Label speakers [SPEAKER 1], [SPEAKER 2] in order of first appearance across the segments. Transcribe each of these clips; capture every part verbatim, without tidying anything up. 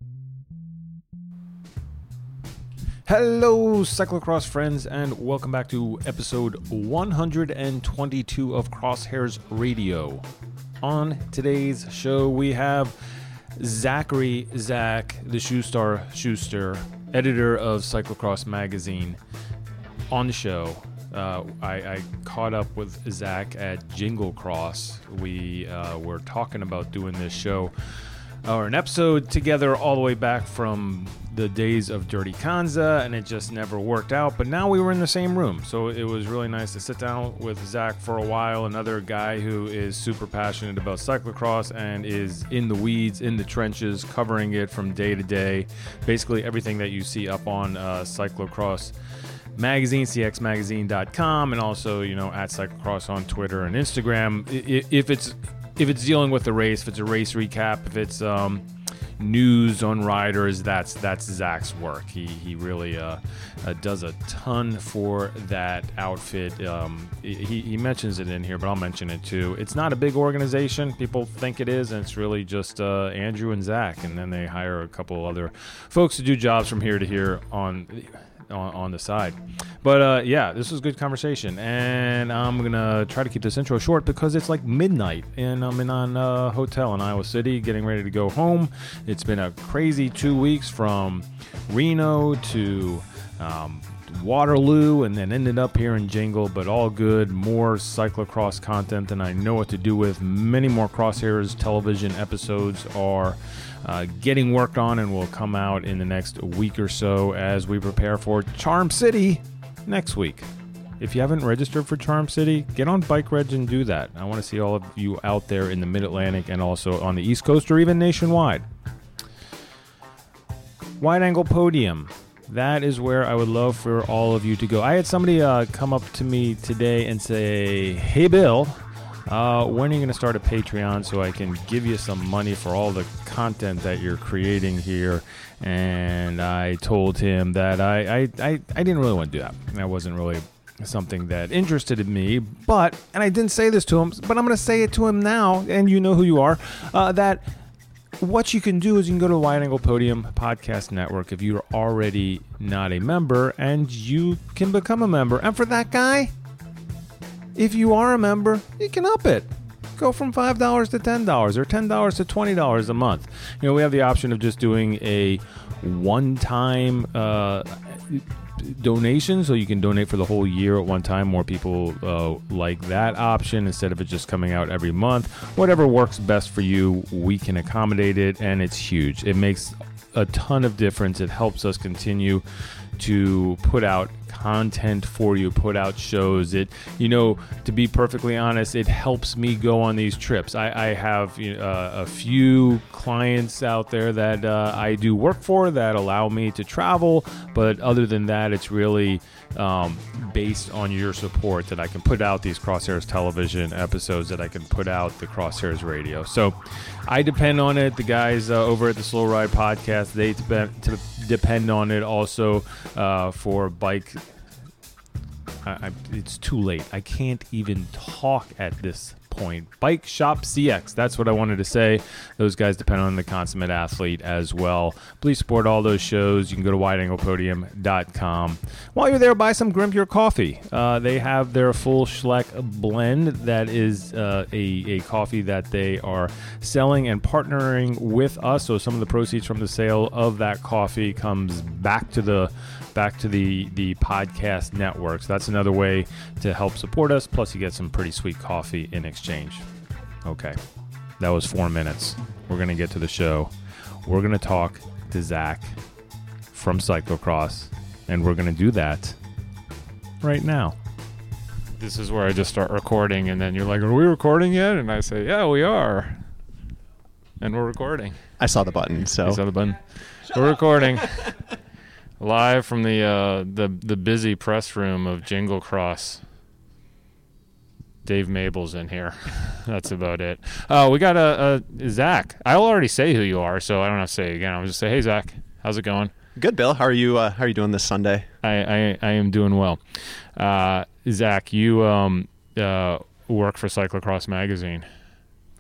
[SPEAKER 1] Hello, cyclocross friends, and welcome back to episode one hundred twenty-two of Crosshairs Radio. On today's show, we have Zachary Zach, the Shoestar Schuster, editor of Cyclocross Magazine, on the show. Uh, I, I caught up with Zach at Jingle Cross. We uh, were talking about doing this show, or an episode together all the way back from the days of Dirty Kanza, and it just never worked out. But now we were in the same room, so it was really nice to sit down with Zach for a while, another guy who is super passionate about cyclocross and is in the weeds, in the trenches, covering it from day to day. Basically everything that you see up on uh, Cyclocross Magazine, c x magazine dot com, and also, you know, at Cyclocross on Twitter and Instagram. If it's if it's dealing with the race, if it's a race recap, if it's um, news on riders, that's that's Zach's work. He he really uh, uh, does a ton for that outfit. Um, he, he mentions it in here, but I'll mention it too. It's not a big organization. People think it is, and it's really just uh, Andrew and Zach, and then they hire a couple other folks to do jobs from here to here on on, on the side. But uh, yeah, this was a good conversation, and I'm gonna try to keep this intro short because it's like midnight, and I'm in a uh, hotel in Iowa City, getting ready to go home. It's been a crazy two weeks from Reno to um, Waterloo, and then ended up here in Jingle, but all good. More cyclocross content than I know what to do with. Many more Crosshairs television episodes are uh, getting worked on and will come out in the next week or so as we prepare for Charm City next week. If you haven't registered for Charm City, get on Bike Reg and do that. I want to see all of you out there in the Mid-Atlantic and also on the East Coast or even nationwide. Wide Angle Podium. That is where I would love for all of you to go. I had somebody uh, come up to me today and say, "Hey, Bill, uh, when are you going to start a Patreon so I can give you some money for all the content that you're creating here?" And I told him that I, I, I, I didn't really want to do that. That wasn't really something that interested me. But, and I didn't say this to him, but I'm going to say it to him now, and you know who you are, uh, that what you can do is you can go to the Wide Angle Podium Podcast Network if you're already not a member, and you can become a member. And for that guy, if you are a member, you can up it. Go from five dollars to ten dollars or ten dollars to twenty dollars a month. You know, we have the option of just doing a one-time uh, donation, so you can donate for the whole year at one time. More people uh, like that option instead of it just coming out every month. Whatever works best for you, we can accommodate it, and it's huge. It makes a ton of difference. It helps us continue to put out content for you, put out shows. It, you know, to be perfectly honest, it helps me go on these trips. I, I have you know, uh, a few clients out there that uh, I do work for that allow me to travel, but other than that, it's really um, based on your support that I can put out these Crosshairs television episodes, that I can put out the Crosshairs radio. So I depend on it. The guys uh, over at the Slow Ride Podcast, they depend, to depend on it also uh, for bike. I, I, it's too late. I can't even talk at this point. Bike Shop C X. That's what I wanted to say. Those guys depend on the consummate athlete as well. Please support all those shows. You can go to wide angle podium dot com. While you're there, buy some Grimpier coffee. Uh, they have their full Schleck blend. That is uh, a, a coffee that they are selling and partnering with us. So some of the proceeds from the sale of that coffee comes back to the back to the, the podcast network. So that's another way to help support us. Plus, you get some pretty sweet coffee in exchange. Okay, that was four minutes. We're going to get to the show. We're going to talk to Zach from Cyclocross, and we're going to do that right now. This is where I just start recording, and then you're like, "Are we recording yet?" And I say, "Yeah, we are." And we're recording.
[SPEAKER 2] I saw the button, so.
[SPEAKER 1] You saw the button. We're recording. Live from the uh, the the busy press room of Jingle Cross. Dave Mabel's in here. That's about it. Uh, we got a, a Zach. I'll already say who you are, so I don't have to say it again. I'll just say, "Hey, Zach, how's it going?"
[SPEAKER 2] Good, Bill. How are you? Uh, how are you doing this Sunday?
[SPEAKER 1] I I, I am doing well. Uh, Zach, you um uh, work for Cyclocross Magazine.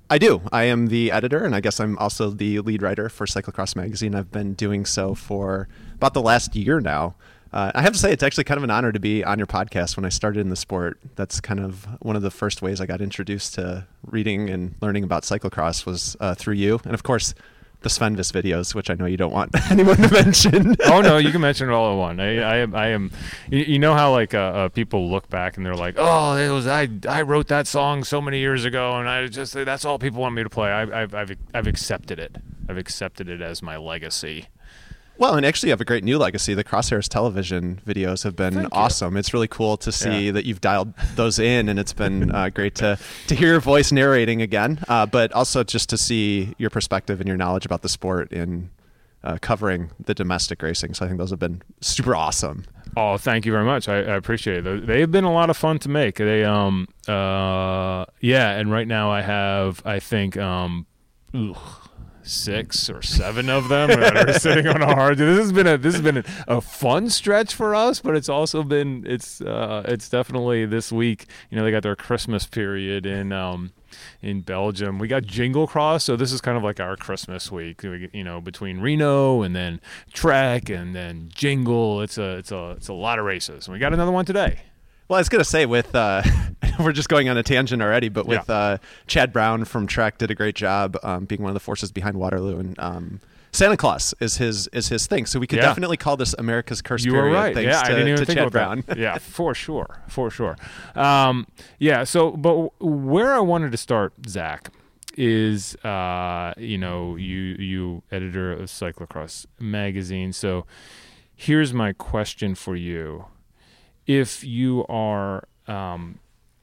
[SPEAKER 2] I do. I am the editor, and I guess I'm also the lead writer for Cyclocross Magazine. I've been doing so for about the last year now. Uh, I have to say, it's actually kind of an honor to be on your podcast. When I started in the sport, that's kind of one of the first ways I got introduced to reading and learning about cyclocross was uh, through you. And of course, the Svenvis videos, which I know you don't want anyone to mention.
[SPEAKER 1] Oh no, you can mention it all at one. I, I am, I am. You, you know how like uh, uh, people look back and they're like, "Oh, it was I. I wrote that song so many years ago, and I just that's all people want me to play." I, I've, I've, I've accepted it. I've accepted it as my legacy.
[SPEAKER 2] Well, and actually you have a great new legacy. The Crosshairs television videos have been
[SPEAKER 1] Thank
[SPEAKER 2] awesome.
[SPEAKER 1] you.
[SPEAKER 2] It's really cool to see
[SPEAKER 1] Yeah.
[SPEAKER 2] that you've dialed those in, and it's been uh, great to, to hear your voice narrating again, uh, but also just to see your perspective and your knowledge about the sport in uh, covering the domestic racing. So I think those have been super awesome.
[SPEAKER 1] Oh, thank you very much. I, I appreciate it. They've been a lot of fun to make. They, um, uh, yeah, and right now I have, I think, um, ugh, six or seven of them that are sitting on a hard. This has been a this has been a, a fun stretch for us, but it's also been it's uh, it's definitely this week. You know, they got their Christmas period in um, in Belgium. We got Jingle Cross, so this is kind of like our Christmas week. We, you know, between Reno and then Trek and then Jingle, it's a it's a it's a lot of races. And we got another one today.
[SPEAKER 2] Well, I was going to say with, uh, we're just going on a tangent already, but with
[SPEAKER 1] Yeah.
[SPEAKER 2] uh, Chad Brown from Trek did a great job um, being one of the forces behind Waterloo, and um, Santa Claus is his is his thing. So we could
[SPEAKER 1] Yeah.
[SPEAKER 2] definitely call this America's Curse
[SPEAKER 1] You were
[SPEAKER 2] period.
[SPEAKER 1] right.
[SPEAKER 2] Thanks
[SPEAKER 1] Yeah,
[SPEAKER 2] to,
[SPEAKER 1] I didn't even
[SPEAKER 2] to
[SPEAKER 1] think
[SPEAKER 2] Chad
[SPEAKER 1] about
[SPEAKER 2] Brown.
[SPEAKER 1] that. Yeah, for sure, for sure. Um, yeah. So, but where I wanted to start, Zach, is uh, you know you you editor of Cyclocross Magazine. So here's my question for you: if you are um,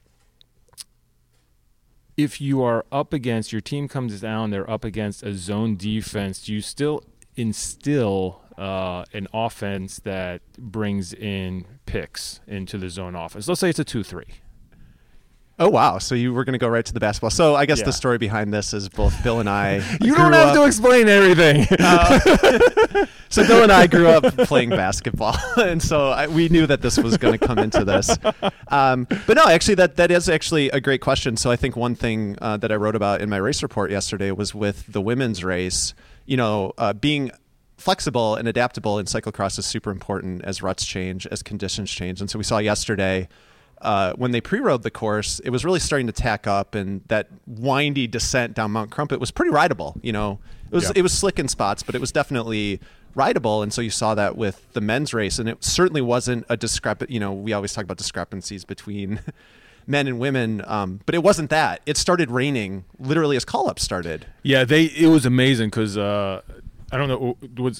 [SPEAKER 1] if you are up against, your team comes down, they're up against a zone defense, do you still instill uh, an offense that brings in picks into the zone offense? Let's say it's a two three.
[SPEAKER 2] Oh, wow. So you were going to go right to the basketball. So I guess
[SPEAKER 1] Yeah.
[SPEAKER 2] the story behind this is both Bill and I
[SPEAKER 1] You
[SPEAKER 2] grew
[SPEAKER 1] don't have
[SPEAKER 2] up,
[SPEAKER 1] to explain everything.
[SPEAKER 2] Uh, so Bill and I grew up playing basketball, and so I, we knew that this was going to come into this. Um, but no, actually, that that is actually a great question. So I think one thing uh, that I wrote about in my race report yesterday was with the women's race. You know, uh, being flexible and adaptable in cyclocross is super important as ruts change, as conditions change, and so we saw yesterday. Uh, when they pre-rode the course, it was really starting to tack up, and that windy descent down Mount Crumpet was pretty rideable. You know, it was
[SPEAKER 1] Yeah.
[SPEAKER 2] it was slick in spots, but it was definitely rideable. And so you saw that with the men's race, and it certainly wasn't a discrepant. You know, we always talk about discrepancies between men and women, um, but it wasn't that. It started raining literally as call-ups started.
[SPEAKER 1] Yeah, they. It was amazing because uh, I don't know. It was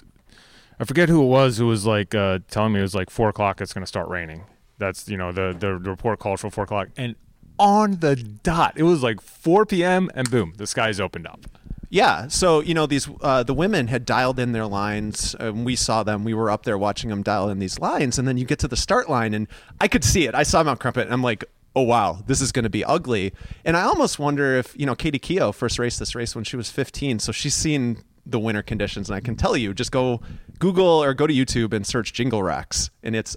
[SPEAKER 1] I forget who it was who was like uh, telling me it was like four o'clock. It's going to start raining. That's you know the the report called for four o'clock, and on the dot, it was like four p.m. and boom, the skies opened up.
[SPEAKER 2] Yeah, so you know these uh, the women had dialed in their lines. And we saw them. We were up there watching them dial in these lines, and then you get to the start line, and I could see it. I saw Mount Crumpet, and I'm like, oh wow, this is going to be ugly. And I almost wonder if you know Katie Keough first raced this race when she was fifteen, so she's seen the winter conditions, and I can tell you, just go Google or go to YouTube and search Jingle Racks, and it's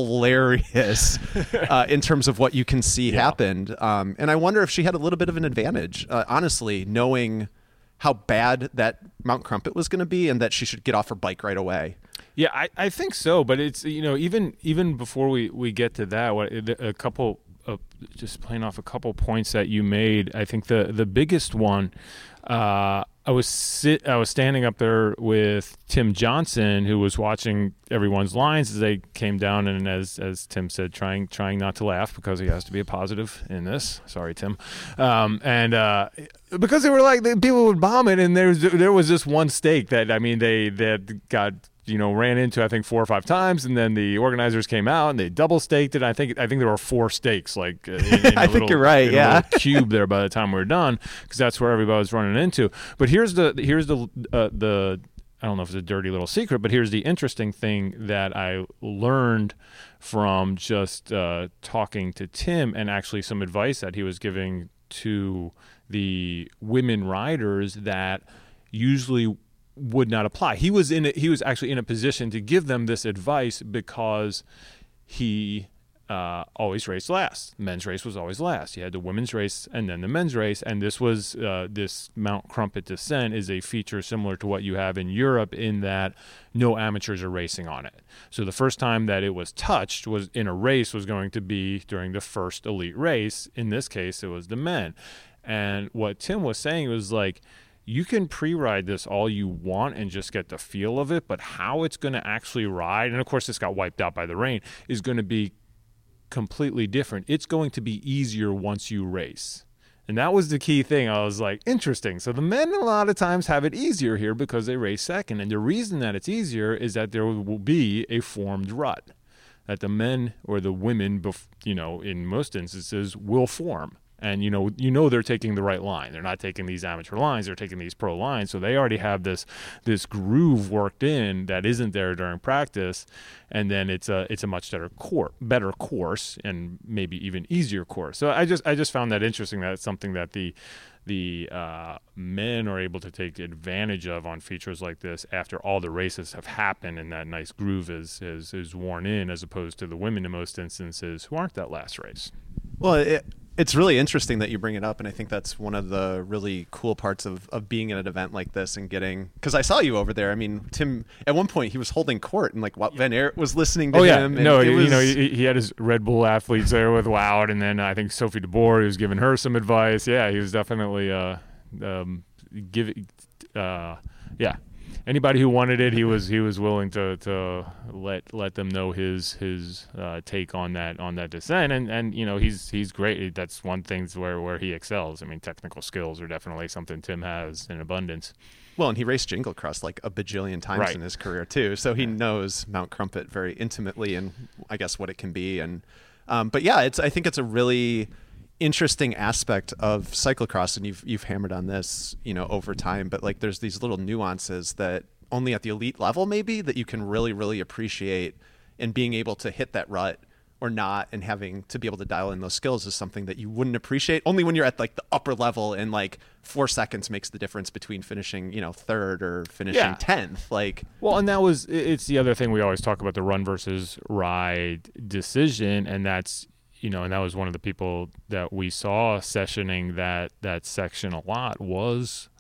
[SPEAKER 2] hilarious uh, in terms of what you can see
[SPEAKER 1] Yeah.
[SPEAKER 2] happened. Um, and I wonder if she had a little bit of an advantage, uh, honestly, knowing how bad that Mount Crumpet was going to be, and that she should get off her bike right away.
[SPEAKER 1] Yeah, I, I think so, but it's you know even even before we, we get to that, what a couple of, just playing off a couple points that you made. I think the the biggest one. Uh, I was sit. I was standing up there with Tim Johnson, who was watching everyone's lines as they came down, and as as Tim said, trying trying not to laugh because he has to be a positive in this. Sorry, Tim. Um, and uh, because they were like the people would bomb it, and there's there was this one stake that I mean they that got. You know, ran into I think four or five times, and then the organizers came out and they double staked it. I think I think there were four stakes, like in, in
[SPEAKER 2] I
[SPEAKER 1] a
[SPEAKER 2] think
[SPEAKER 1] little,
[SPEAKER 2] you're right.
[SPEAKER 1] in a
[SPEAKER 2] Yeah,
[SPEAKER 1] little cube there by the time we were done, because that's where everybody was running into. But here's the here's the uh, the I don't know if it's a dirty little secret, but here's the interesting thing that I learned from just uh, talking to Tim, and actually some advice that he was giving to the women riders that usually would not apply. He was in a, he was actually in a position to give them this advice because he uh, always raced last. Men's race was always last. You had the women's race and then the men's race. And this was uh, this Mount Crumpit descent is a feature similar to what you have in Europe in that no amateurs are racing on it. So the first time that it was touched was in a race was going to be during the first elite race. In this case, it was the men. And what Tim was saying was like, you can pre-ride this all you want and just get the feel of it, but how it's going to actually ride, and of course this got wiped out by the rain, is going to be completely different. It's going to be easier once you race. And that was the key thing. I was like, interesting. So the men a lot of times have it easier here because they race second. And the reason that it's easier is that there will be a formed rut that the men or the women, you know, in most instances will form. And, you know, you know they're taking the right line. They're not taking these amateur lines. They're taking these pro lines. So they already have this this groove worked in that isn't there during practice. And then it's a it's a much better course, better course and maybe even easier course. So I just I just found that interesting. That it's something that the the uh, men are able to take advantage of on features like this after all the races have happened and that nice groove is is, is worn in, as opposed to the women in most instances who aren't that last race.
[SPEAKER 2] Well, it, it's really interesting that you bring it up, and I think that's one of the really cool parts of, of being at an event like this and getting, because I saw you over there. I mean, Tim, at one point he was holding court and like Wout van Aert was listening to
[SPEAKER 1] oh,
[SPEAKER 2] him.
[SPEAKER 1] Yeah. No,
[SPEAKER 2] it
[SPEAKER 1] you
[SPEAKER 2] was...
[SPEAKER 1] know, he, he had his Red Bull athletes there with Wout, and then I think Sophie de Boer, he was giving her some advice. Yeah, he was definitely uh, um, give, uh, yeah. Anybody who wanted it, he was he was willing to, to let let them know his his uh, take on that on that descent, and and you know he's he's great. That's one thing where where he excels. I mean, technical skills are definitely something Tim has in abundance.
[SPEAKER 2] Well, and he raced Jingle Cross like a bajillion times
[SPEAKER 1] right.
[SPEAKER 2] in his career too, so he knows Mount Crumpit very intimately, and I guess what it can be. And um, but yeah, it's I think it's a really interesting aspect of cyclocross, and you've you've hammered on this, you know, over time, but like there's these little nuances that only at the elite level maybe that you can really really appreciate, and being able to hit that rut or not and having to be able to dial in those skills is something that you wouldn't appreciate only when you're at like the upper level, and like four seconds makes the difference between finishing, you know, third or finishing yeah. tenth. Like,
[SPEAKER 1] well, and that was it's the other thing we always talk about, the run versus ride decision, and that's, you know, and that was one of the people that we saw sessioning that that section a lot was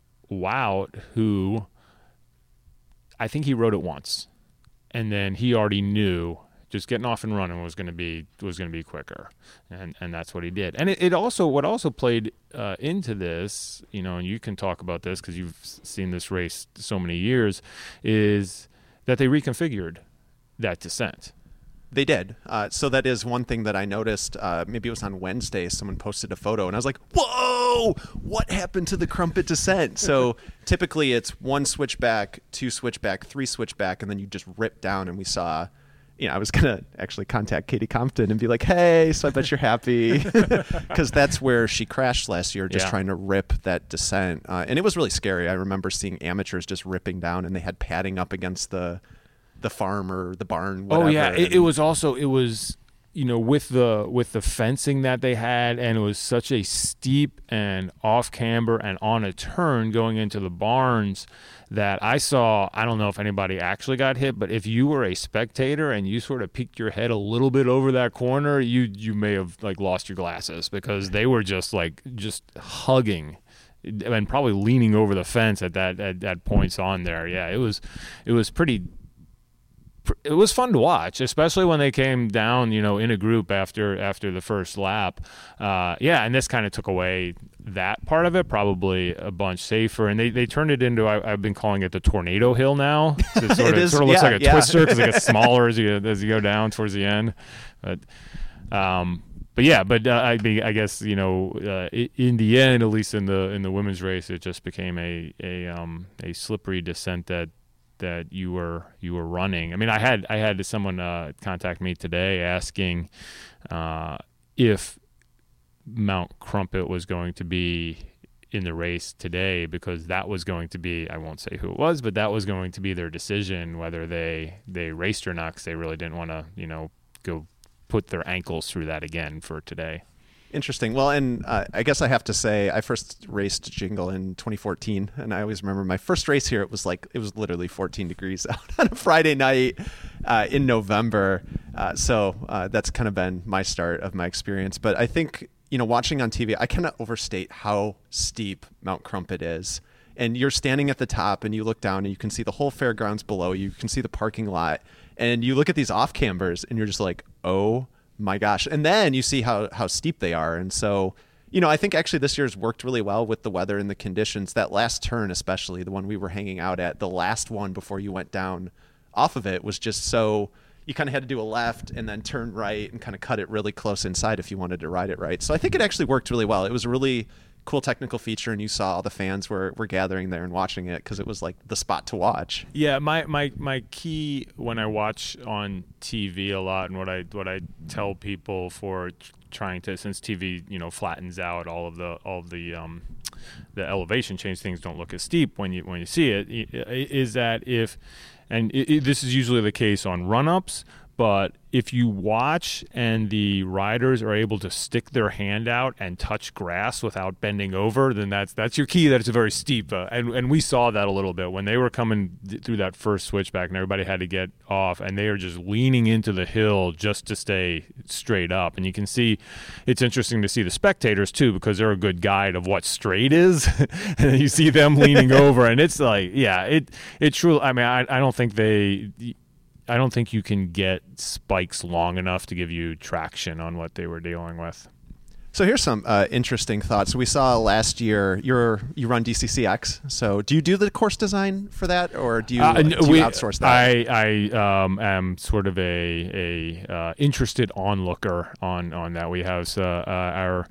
[SPEAKER 1] Wout, who I think he rode it once, and then he already knew just getting off and running was going to be was going to be quicker, and and that's what he did. And it, it also what also played uh, into this, you know, and you can talk about this because you've seen this race so many years, is that they reconfigured that descent.
[SPEAKER 2] They did. Uh, so that is one thing that I noticed. Uh, maybe it was on Wednesday. Someone posted a photo, and I was like, whoa, what happened to the Crumpit descent? So typically it's one switchback, two switchback, three switchback, and then you just rip down. And we saw, you know, I was going to actually contact Katie Compton and be like, hey, so I bet you're happy. Because that's where she crashed last year, just yeah. trying to rip that descent. Uh, and it was really scary. I remember seeing amateurs just ripping down, and they had padding up against the the farm or the barn, whatever.
[SPEAKER 1] Oh yeah, it, it was also it was you know with the with the fencing that they had, and it was such a steep and off camber and on a turn going into the barns that I saw. I don't know if anybody actually got hit, but if you were a spectator and you sort of peeked your head a little bit over that corner, you you may have like lost your glasses, because they were just like just hugging and probably leaning over the fence at that at, at points on there. Yeah, it was it was pretty. It was fun to watch, especially when they came down, you know, in a group after after the first lap. Uh, yeah, and this kind of took away that part of it, probably a bunch safer. And they, they turned it into, I, I've been calling it the tornado hill now. So it sort of,
[SPEAKER 2] is,
[SPEAKER 1] sort of looks
[SPEAKER 2] yeah,
[SPEAKER 1] like a
[SPEAKER 2] yeah.
[SPEAKER 1] twister because it gets smaller as you as you go down towards the end. But um, but yeah, but uh, I mean, I guess, you know, uh, in the end, at least in the in the women's race, it just became a a um, a slippery descent that. that you were you were running. I mean, I had I had someone uh, contact me today asking uh, if Mount Crumpit was going to be in the race today, because that was going to be, I won't say who it was, but that was going to be their decision whether they they raced or not, because they really didn't want to, you know, go put their ankles through that again for today.
[SPEAKER 2] Interesting. Well, and uh, I guess I have to say, I first raced Jingle in twenty fourteen, and I always remember my first race here. It was like it was literally fourteen degrees out on a Friday night uh, in November, Uh, so uh, that's kind of been my start of my experience. But I think, you know, watching on T V, I cannot overstate how steep Mount Crumpit is. And you're standing at the top and you look down and you can see the whole fairgrounds below. You can see the parking lot. And you look at these off-cambers and you're just like, oh my gosh. And then you see how, how steep they are. And so, you know, I think actually this year's worked really well with the weather and the conditions. That last turn, especially the one we were hanging out at, the last one before you went down off of it was just so... You kind of had to do a left and then turn right and kind of cut it really close inside if you wanted to ride it right. So I think it actually worked really well. It was a really cool technical feature, and you saw all the fans were, were gathering there and watching it because it was like the spot to watch.
[SPEAKER 1] Yeah, my, my, my key when I watch on T V a lot, and what I what I tell people for trying to, since T V, you know, flattens out all of the all of the um, the elevation change, things don't look as steep when you when you see it, is that if And it, it, this is usually the case on run-ups, but if you watch and the riders are able to stick their hand out and touch grass without bending over, then that's that's your key that it's very steep. Uh, and, and we saw that a little bit when they were coming th- through that first switchback and everybody had to get off, and they are just leaning into the hill just to stay straight up. And you can see, it's interesting to see the spectators too, because they're a good guide of what straight is. And you see them leaning over, and it's like, yeah, it, it truly, I mean, I, I don't think they... I don't think you can get spikes long enough to give you traction on what they were dealing with.
[SPEAKER 2] So here's some uh, interesting thoughts. We saw last year you're you run D C C X. So do you do the course design for that, or do you,
[SPEAKER 1] uh,
[SPEAKER 2] do you
[SPEAKER 1] we,
[SPEAKER 2] outsource that?
[SPEAKER 1] I I um, am sort of a a uh, interested onlooker on on that. We have uh, uh, our.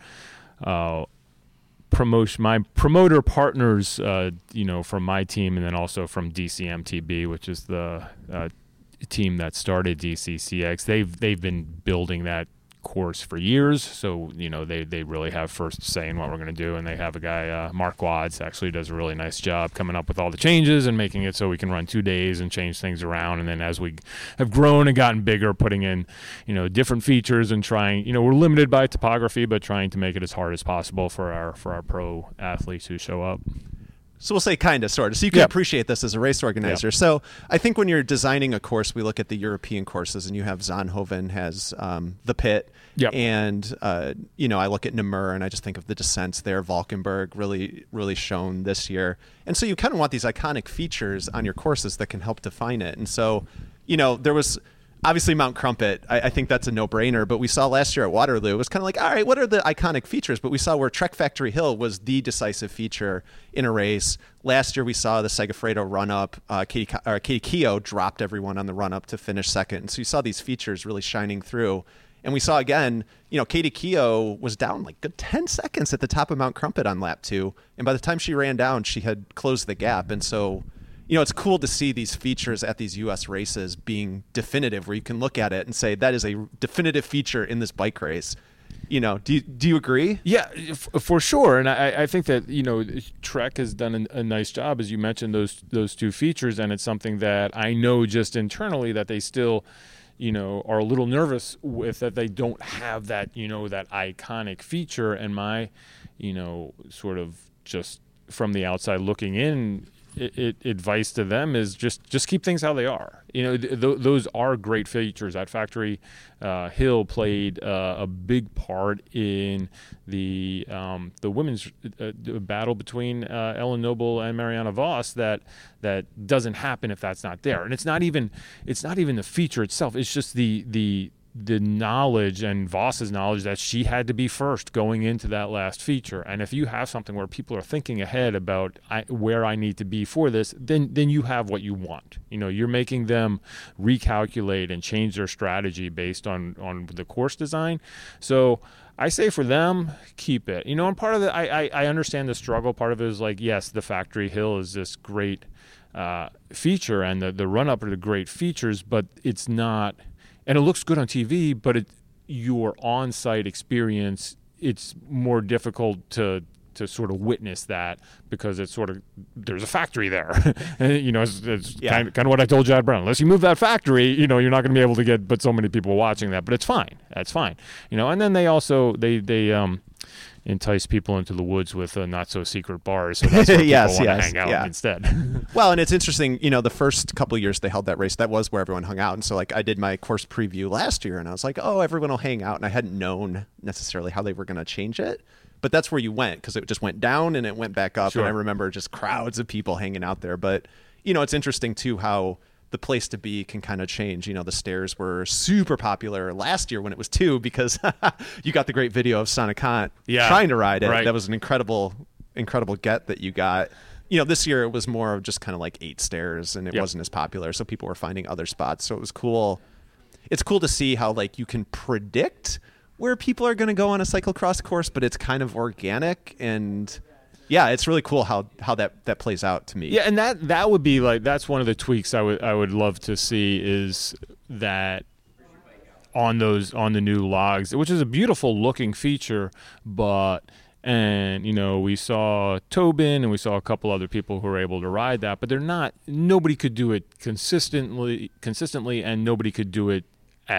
[SPEAKER 1] Uh, promotion my promoter partners uh you know from my team, and then also from D C M T B, which is the uh, team that started D C C X. They've they've been building that course for years, so you know they they really have first say in what we're going to do. And they have a guy, uh, Mark Watts, actually does a really nice job coming up with all the changes and making it so we can run two days and change things around. And then as we have grown and gotten bigger, putting in you know different features and trying, you know we're limited by topography, but trying to make it as hard as possible for our for our pro athletes who show up.
[SPEAKER 2] So we'll say kind of, sort of. So you can
[SPEAKER 1] yep.
[SPEAKER 2] appreciate this as a race organizer.
[SPEAKER 1] Yep.
[SPEAKER 2] So I think when you're designing a course, we look at the European courses, and you have Zonhoven has um, the pit.
[SPEAKER 1] Yep.
[SPEAKER 2] And, uh, you know, I look at Namur, and I just think of the descents there. Valkenburg really, really shown this year. And so you kind of want these iconic features on your courses that can help define it. And so, you know, there was... Obviously, Mount Crumpit, I, I think that's a no-brainer, but we saw last year at Waterloo, it was kind of like, all right, what are the iconic features? But we saw where Trek Factory Hill was the decisive feature in a race. Last year, we saw the Segafredo run-up. Uh, Katie, or Katie Keough dropped everyone on the run-up to finish second. And so you saw these features really shining through. And we saw, again, you know, Katie Keough was down like good ten seconds at the top of Mount Crumpit on lap two. And by the time she ran down, she had closed the gap. And so... You know, it's cool to see these features at these U S races being definitive, where you can look at it and say that is a definitive feature in this bike race. You know, do you, do you agree?
[SPEAKER 1] Yeah, f- for sure. And I, I think that, you know, Trek has done a, a nice job, as you mentioned, those those two features. And it's something that I know just internally that they still, you know, are a little nervous with, that they don't have that, you know, that iconic feature. And my, you know, sort of just from the outside looking in, It, it, advice to them is just just keep things how they are. You know, th- th- those are great features. That Factory uh, Hill played uh, a big part in the um, the women's uh, battle between uh, Ellen Noble and Mariana Voss. That that doesn't happen if that's not there. And it's not even it's not even the feature itself. It's just the the the knowledge, and Voss's knowledge, that she had to be first going into that last feature. And if you have something where people are thinking ahead about I, where I need to be for this, then then you have what you want. You know, you're making them recalculate and change their strategy based on, on the course design. So I say for them, keep it. You know, and part of it, I, I, I understand the struggle. Part of it is like, yes, the Factory Hill is this great uh, feature, and the, the run-up are the great features, but it's not... And it looks good on T V, but it, your on-site experience, it's more difficult to to sort of witness that, because it's sort of, there's a factory there. And, you know, it's, it's yeah. kind, of, kind of what I told Chad Brown. Unless you move that factory, you know, you're not going to be able to get but so many people watching that. But it's fine. That's fine. You know, and then they also, they, they um, entice people into the woods with uh, not so secret bars. So that's where
[SPEAKER 2] yes,
[SPEAKER 1] people want
[SPEAKER 2] yes,
[SPEAKER 1] to hang out
[SPEAKER 2] yeah.
[SPEAKER 1] instead.
[SPEAKER 2] Well, and it's interesting, you know, the first couple of years they held that race, that was where everyone hung out. And so like I did my course preview last year and I was like, oh, everyone will hang out. And I hadn't known necessarily how they were going to change it. But that's where you went, because it just went down and it went back up.
[SPEAKER 1] Sure.
[SPEAKER 2] And I remember just crowds of people hanging out there. But, you know, it's interesting too how the place to be can kind of change. You know, the stairs were super popular last year when it was two, because you got the great video of Sana Kant
[SPEAKER 1] yeah,
[SPEAKER 2] trying to ride it.
[SPEAKER 1] Right.
[SPEAKER 2] That was an incredible, incredible get that you got. You know, this year it was more of just kind of like eight stairs and it
[SPEAKER 1] Yep.
[SPEAKER 2] wasn't as popular. So people were finding other spots. So it was cool. It's cool to see how like you can predict where people are going to go on a cyclocross course, but it's kind of organic. And yeah, it's really cool how, how that, that plays out to me.
[SPEAKER 1] Yeah, and that that would be like that's one of the tweaks I would I would love to see is that on those on the new logs, which is a beautiful looking feature, but and you know we saw Tobin and we saw a couple other people who were able to ride that, but they're not. Nobody could do it consistently consistently, and nobody could do it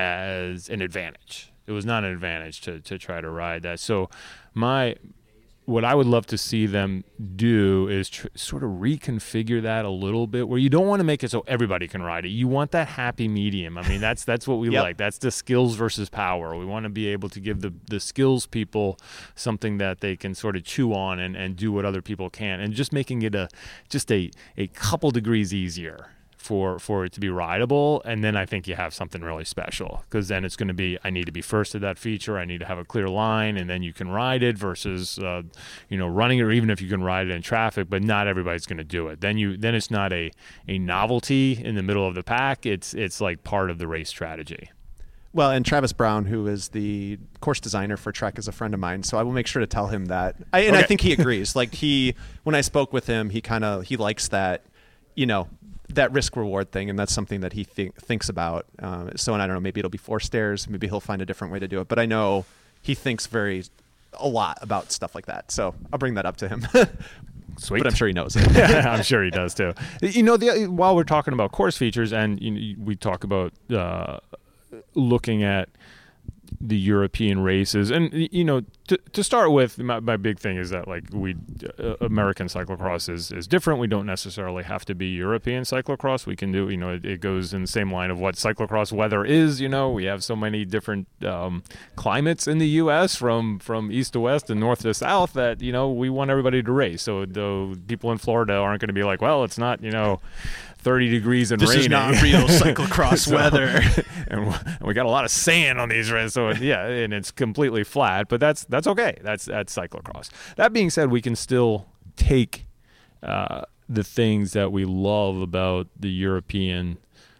[SPEAKER 1] as an advantage. It was not an advantage to to try to ride that. So my what I would love to see them do is tr- sort of reconfigure that a little bit, where you don't want to make it so everybody can ride it. You want that happy medium. I mean, that's that's what we
[SPEAKER 2] Yep.
[SPEAKER 1] like. That's the skills versus power. We want to be able to give the, the skills people something that they can sort of chew on and, and do what other people can, and just making it a just a, a couple degrees easier for for it to be rideable. And then I think you have something really special, because then it's going to be, I need to be first at that feature, I need to have a clear line, and then you can ride it versus uh, you know running it, or even if you can ride it in traffic, but not everybody's going to do it. Then you then it's not a a novelty in the middle of the pack. It's it's like part of the race strategy.
[SPEAKER 2] Well, and Travis Brown, who is the course designer for Trek, is a friend of mine, so I will make sure to tell him that. I, and
[SPEAKER 1] Okay.
[SPEAKER 2] I think he agrees. Like he, when I spoke with him, he kind of he likes that, you know, that risk reward thing, and that's something that he think, thinks about. Uh, so, and I don't know, maybe it'll be four stairs, maybe he'll find a different way to do it. But I know he thinks very a lot about stuff like that, so I'll bring that up to him.
[SPEAKER 1] Sweet.
[SPEAKER 2] But I'm sure he knows it.
[SPEAKER 1] Yeah, I'm sure he does too. You know, the, while we're talking about course features, and you know, we talk about uh, looking at the European races, and you know, to, to start with, my, my big thing is that like we uh, American cyclocross is, is different. We don't necessarily have to be European cyclocross. We can do, you know, it, it goes in the same line of what cyclocross weather is. You know, we have so many different um, climates in the U S from from east to west and north to south that you know we want everybody to race. So the people in Florida aren't going to be like, well, it's not, you know, thirty degrees and
[SPEAKER 2] This
[SPEAKER 1] raining.
[SPEAKER 2] is not real cyclocross
[SPEAKER 1] So-
[SPEAKER 2] weather.
[SPEAKER 1] and we- and we got a lot of sand on these roads, so yeah, and it's completely flat. But that's that's okay. That's that's cyclocross. That being said, we can still take uh, the things that we love about the European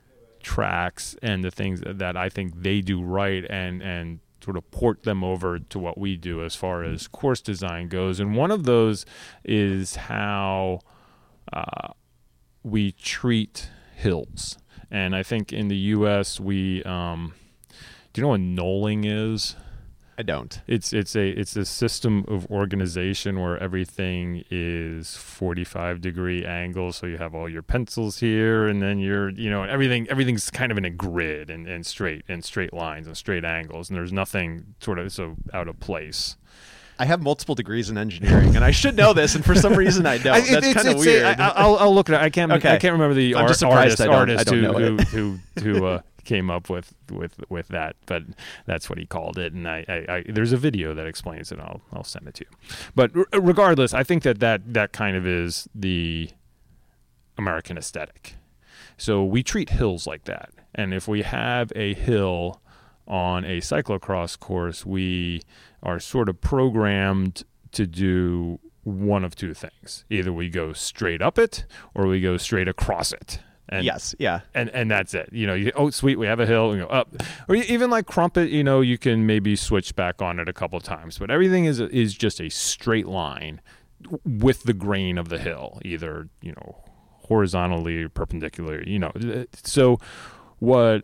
[SPEAKER 1] tracks and the things that I think they do right, and and sort of port them over to what we do as far as course design goes. And one of those is how uh, we treat hills. And I think in the U S we um, do you know what knolling is?
[SPEAKER 2] I don't.
[SPEAKER 1] It's it's a it's a system of organization where everything is forty-five degree angles. So you have all your pencils here, and then you're you know everything everything's kind of in a grid and, and straight and straight lines and straight angles, and there's nothing sort of so out of place.
[SPEAKER 2] I have multiple degrees in engineering, and I should know this, and for some reason I don't.
[SPEAKER 1] I- it-
[SPEAKER 2] That's
[SPEAKER 1] it's-
[SPEAKER 2] kind of
[SPEAKER 1] it's
[SPEAKER 2] weird.
[SPEAKER 1] A, I, I'll, I'll look at it. I can't.
[SPEAKER 2] Okay.
[SPEAKER 1] I can't remember the
[SPEAKER 2] I'm
[SPEAKER 1] ar-
[SPEAKER 2] just surprised
[SPEAKER 1] artist,
[SPEAKER 2] I don't- I
[SPEAKER 1] artist
[SPEAKER 2] don't
[SPEAKER 1] who,
[SPEAKER 2] know
[SPEAKER 1] who
[SPEAKER 2] it.
[SPEAKER 1] who who uh, came up with, with with that, but that's what he called it. And I, I, I there's a video that explains it. I'll I'll send it to you. But r- regardless, I think that, that that kind of is the American aesthetic. So we treat hills like that, and if we have a hill on a cyclocross course, we are sort of programmed to do one of two things. Either we go straight up it or we go straight across it. And,
[SPEAKER 2] yes, yeah.
[SPEAKER 1] and and that's it. You know, you, oh, sweet, we have a hill, we go up. Or you- even like Crumpet, you know, you can maybe switch back on it a couple of times. But everything is is just a straight line with the grain of the hill, either, you know, horizontally or perpendicular, you know. So what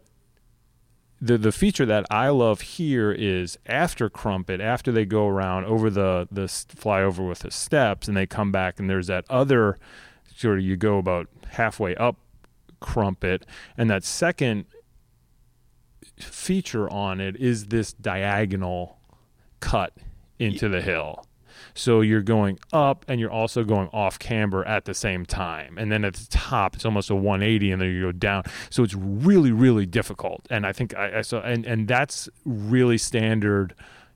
[SPEAKER 1] the the feature that I love here is after Crumpet, after they go around over the the s- flyover with the steps, and they come back, and there's that other sort of, you go about halfway up Crumpet, and that second feature on it is this diagonal cut into the hill. So you're going up and you're also going off camber at the same time. And then at the top, it's almost a one eighty, and then you go down. So it's really, really difficult. And I think I, I saw, and, and that's really standard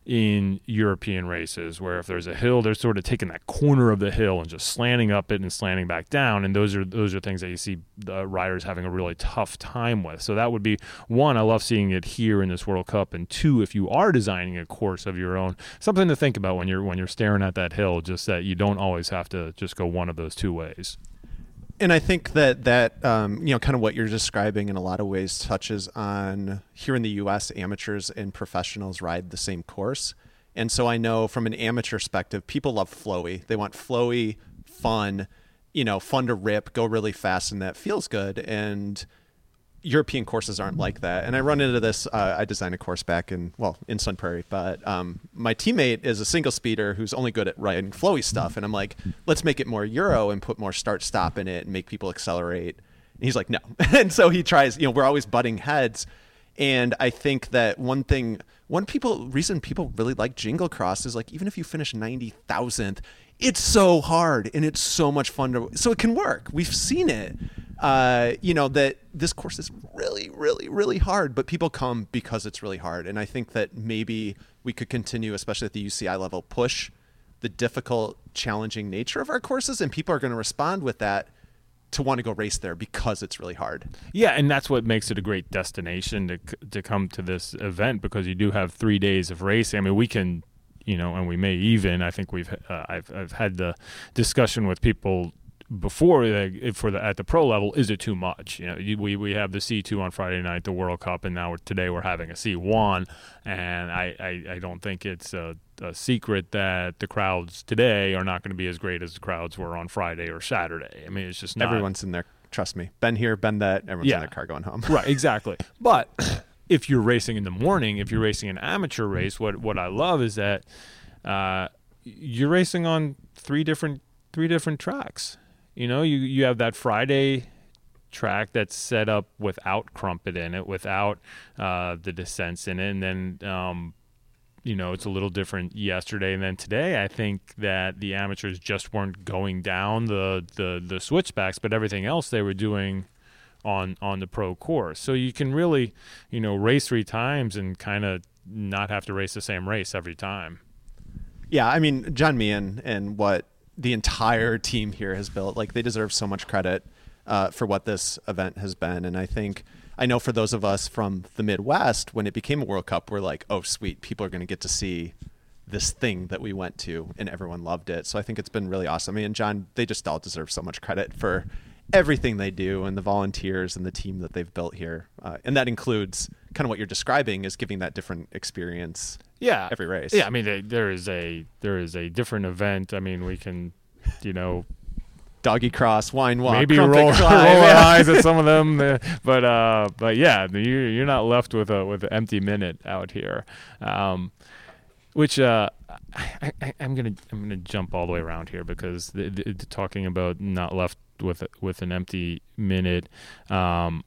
[SPEAKER 1] in European races, where if there's a hill, they're sort of taking that corner of the hill and just slanting up it and slanting back down, and those are those are things that you see the riders having a really tough time with. So that would be one, I love seeing it here in this World Cup, and two, if you are designing a course of your own, something to think about when you're when you're staring at that hill, just that you don't always have to just go one of those two ways.
[SPEAKER 2] And I think that that um, you know, kind of what you're describing in a lot of ways touches on here in the U S, amateurs and professionals ride the same course. And so I know from an amateur perspective, people love flowy. They want flowy, fun, you know, fun to rip, go really fast, and that feels good. And European courses aren't like that. And I run into this, uh, I designed a course back in, well, in Sun Prairie, but um, my teammate is a single speeder who's only good at riding flowy stuff. And I'm like, let's make it more Euro and put more start stop in it and make people accelerate. And he's like, no. And so he tries, you know, we're always butting heads. And I think that one thing, one people reason people really like Jingle Cross is like, even if you finish ninety thousandth, it's so hard and it's so much fun to, so it can work. We've seen it. Uh, you know, that this course is really, really, really hard, but people come because it's really hard. And I think that maybe we could continue, especially at the U C I level, push the difficult, challenging nature of our courses, and people are going to respond with that to want to go race there because it's really hard.
[SPEAKER 1] Yeah, and that's what makes it a great destination to to come to this event, because you do have three days of racing. I mean, we can, you know, and we may even, I think we've, uh, I've, I've had the discussion with people before uh, for the at the pro level, is it too much? You know, you, we we have the C two on Friday night, the World Cup, and now we're, today we're having a C one, and I, I, I don't think it's a, a secret that the crowds today are not going to be as great as the crowds were on Friday or Saturday. I mean, it's just not.
[SPEAKER 2] Everyone's in there. Trust me. Been here, been that. Everyone's
[SPEAKER 1] yeah.
[SPEAKER 2] in their car going home.
[SPEAKER 1] Right, exactly. But if you're racing in the morning, if you're racing an amateur race, what what I love is that uh, you're racing on three different three different tracks. You know, you, you have that Friday track that's set up without crumpet in it, without uh, the descents in it. And then, um, you know, it's a little different yesterday. And then today, I think that the amateurs just weren't going down the, the, the switchbacks, but everything else they were doing on, on the pro course. So you can really, you know, race three times and kind of not have to race the same race every time.
[SPEAKER 2] Yeah, I mean, John Meehan and what the entire team here has built, like, they deserve so much credit uh, for what this event has been. And I think, I know for those of us from the Midwest, when it became a World Cup, we're like, oh, sweet, people are going to get to see this thing that we went to, and everyone loved it. So I think it's been really awesome. I mean, John, they just all deserve so much credit for everything they do, and the volunteers and the team that they've built here. Uh, and that includes kind of what you're describing, is giving that different experience.
[SPEAKER 1] Yeah,
[SPEAKER 2] every race.
[SPEAKER 1] Yeah, I mean, they, there is a there is a different event. I mean, we can, you know,
[SPEAKER 2] doggy cross, wine walk,
[SPEAKER 1] maybe roll, roll our eyes at some of them, but uh, but yeah, you you're not left with a with an empty minute out here, um, which uh, I, I, I'm gonna I'm gonna jump all the way around here, because the, the, the talking about not left with with an empty minute, um,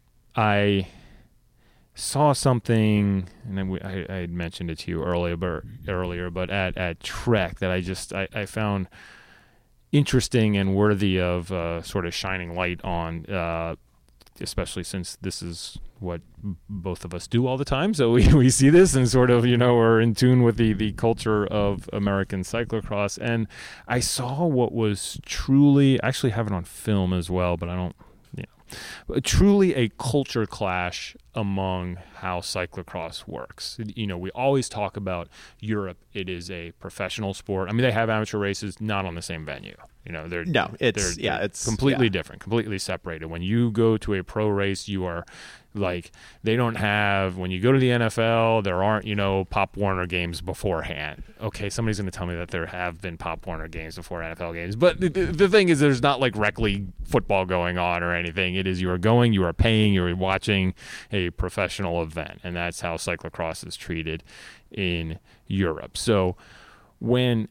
[SPEAKER 1] I saw something, and then we, I, I had mentioned it to you earlier, but earlier, but at, at Trek that I just I, I found interesting and worthy of uh, sort of shining light on, uh, especially since this is what both of us do all the time. So we, we see this and sort of, you know, we're in tune with the, the culture of American cyclocross. And I saw what was truly, I actually have it on film as well, but I don't, truly a culture clash among how cyclocross works. You know, we always talk about Europe. It is a professional sport. I mean, they have amateur races, not on the same venue. You know, they're
[SPEAKER 2] no, it's
[SPEAKER 1] they're,
[SPEAKER 2] yeah,
[SPEAKER 1] they're
[SPEAKER 2] it's
[SPEAKER 1] completely
[SPEAKER 2] yeah.
[SPEAKER 1] different, completely separated. When you go to a pro race, you are like, they don't have, when you go to the N F L, there aren't, you know, Pop Warner games beforehand. Okay, somebody's going to tell me that there have been Pop Warner games before N F L games. But the, the thing is, there's not like rec league football going on or anything. It is, you are going, you are paying, you are watching a professional event. And that's how cyclocross is treated in Europe. So when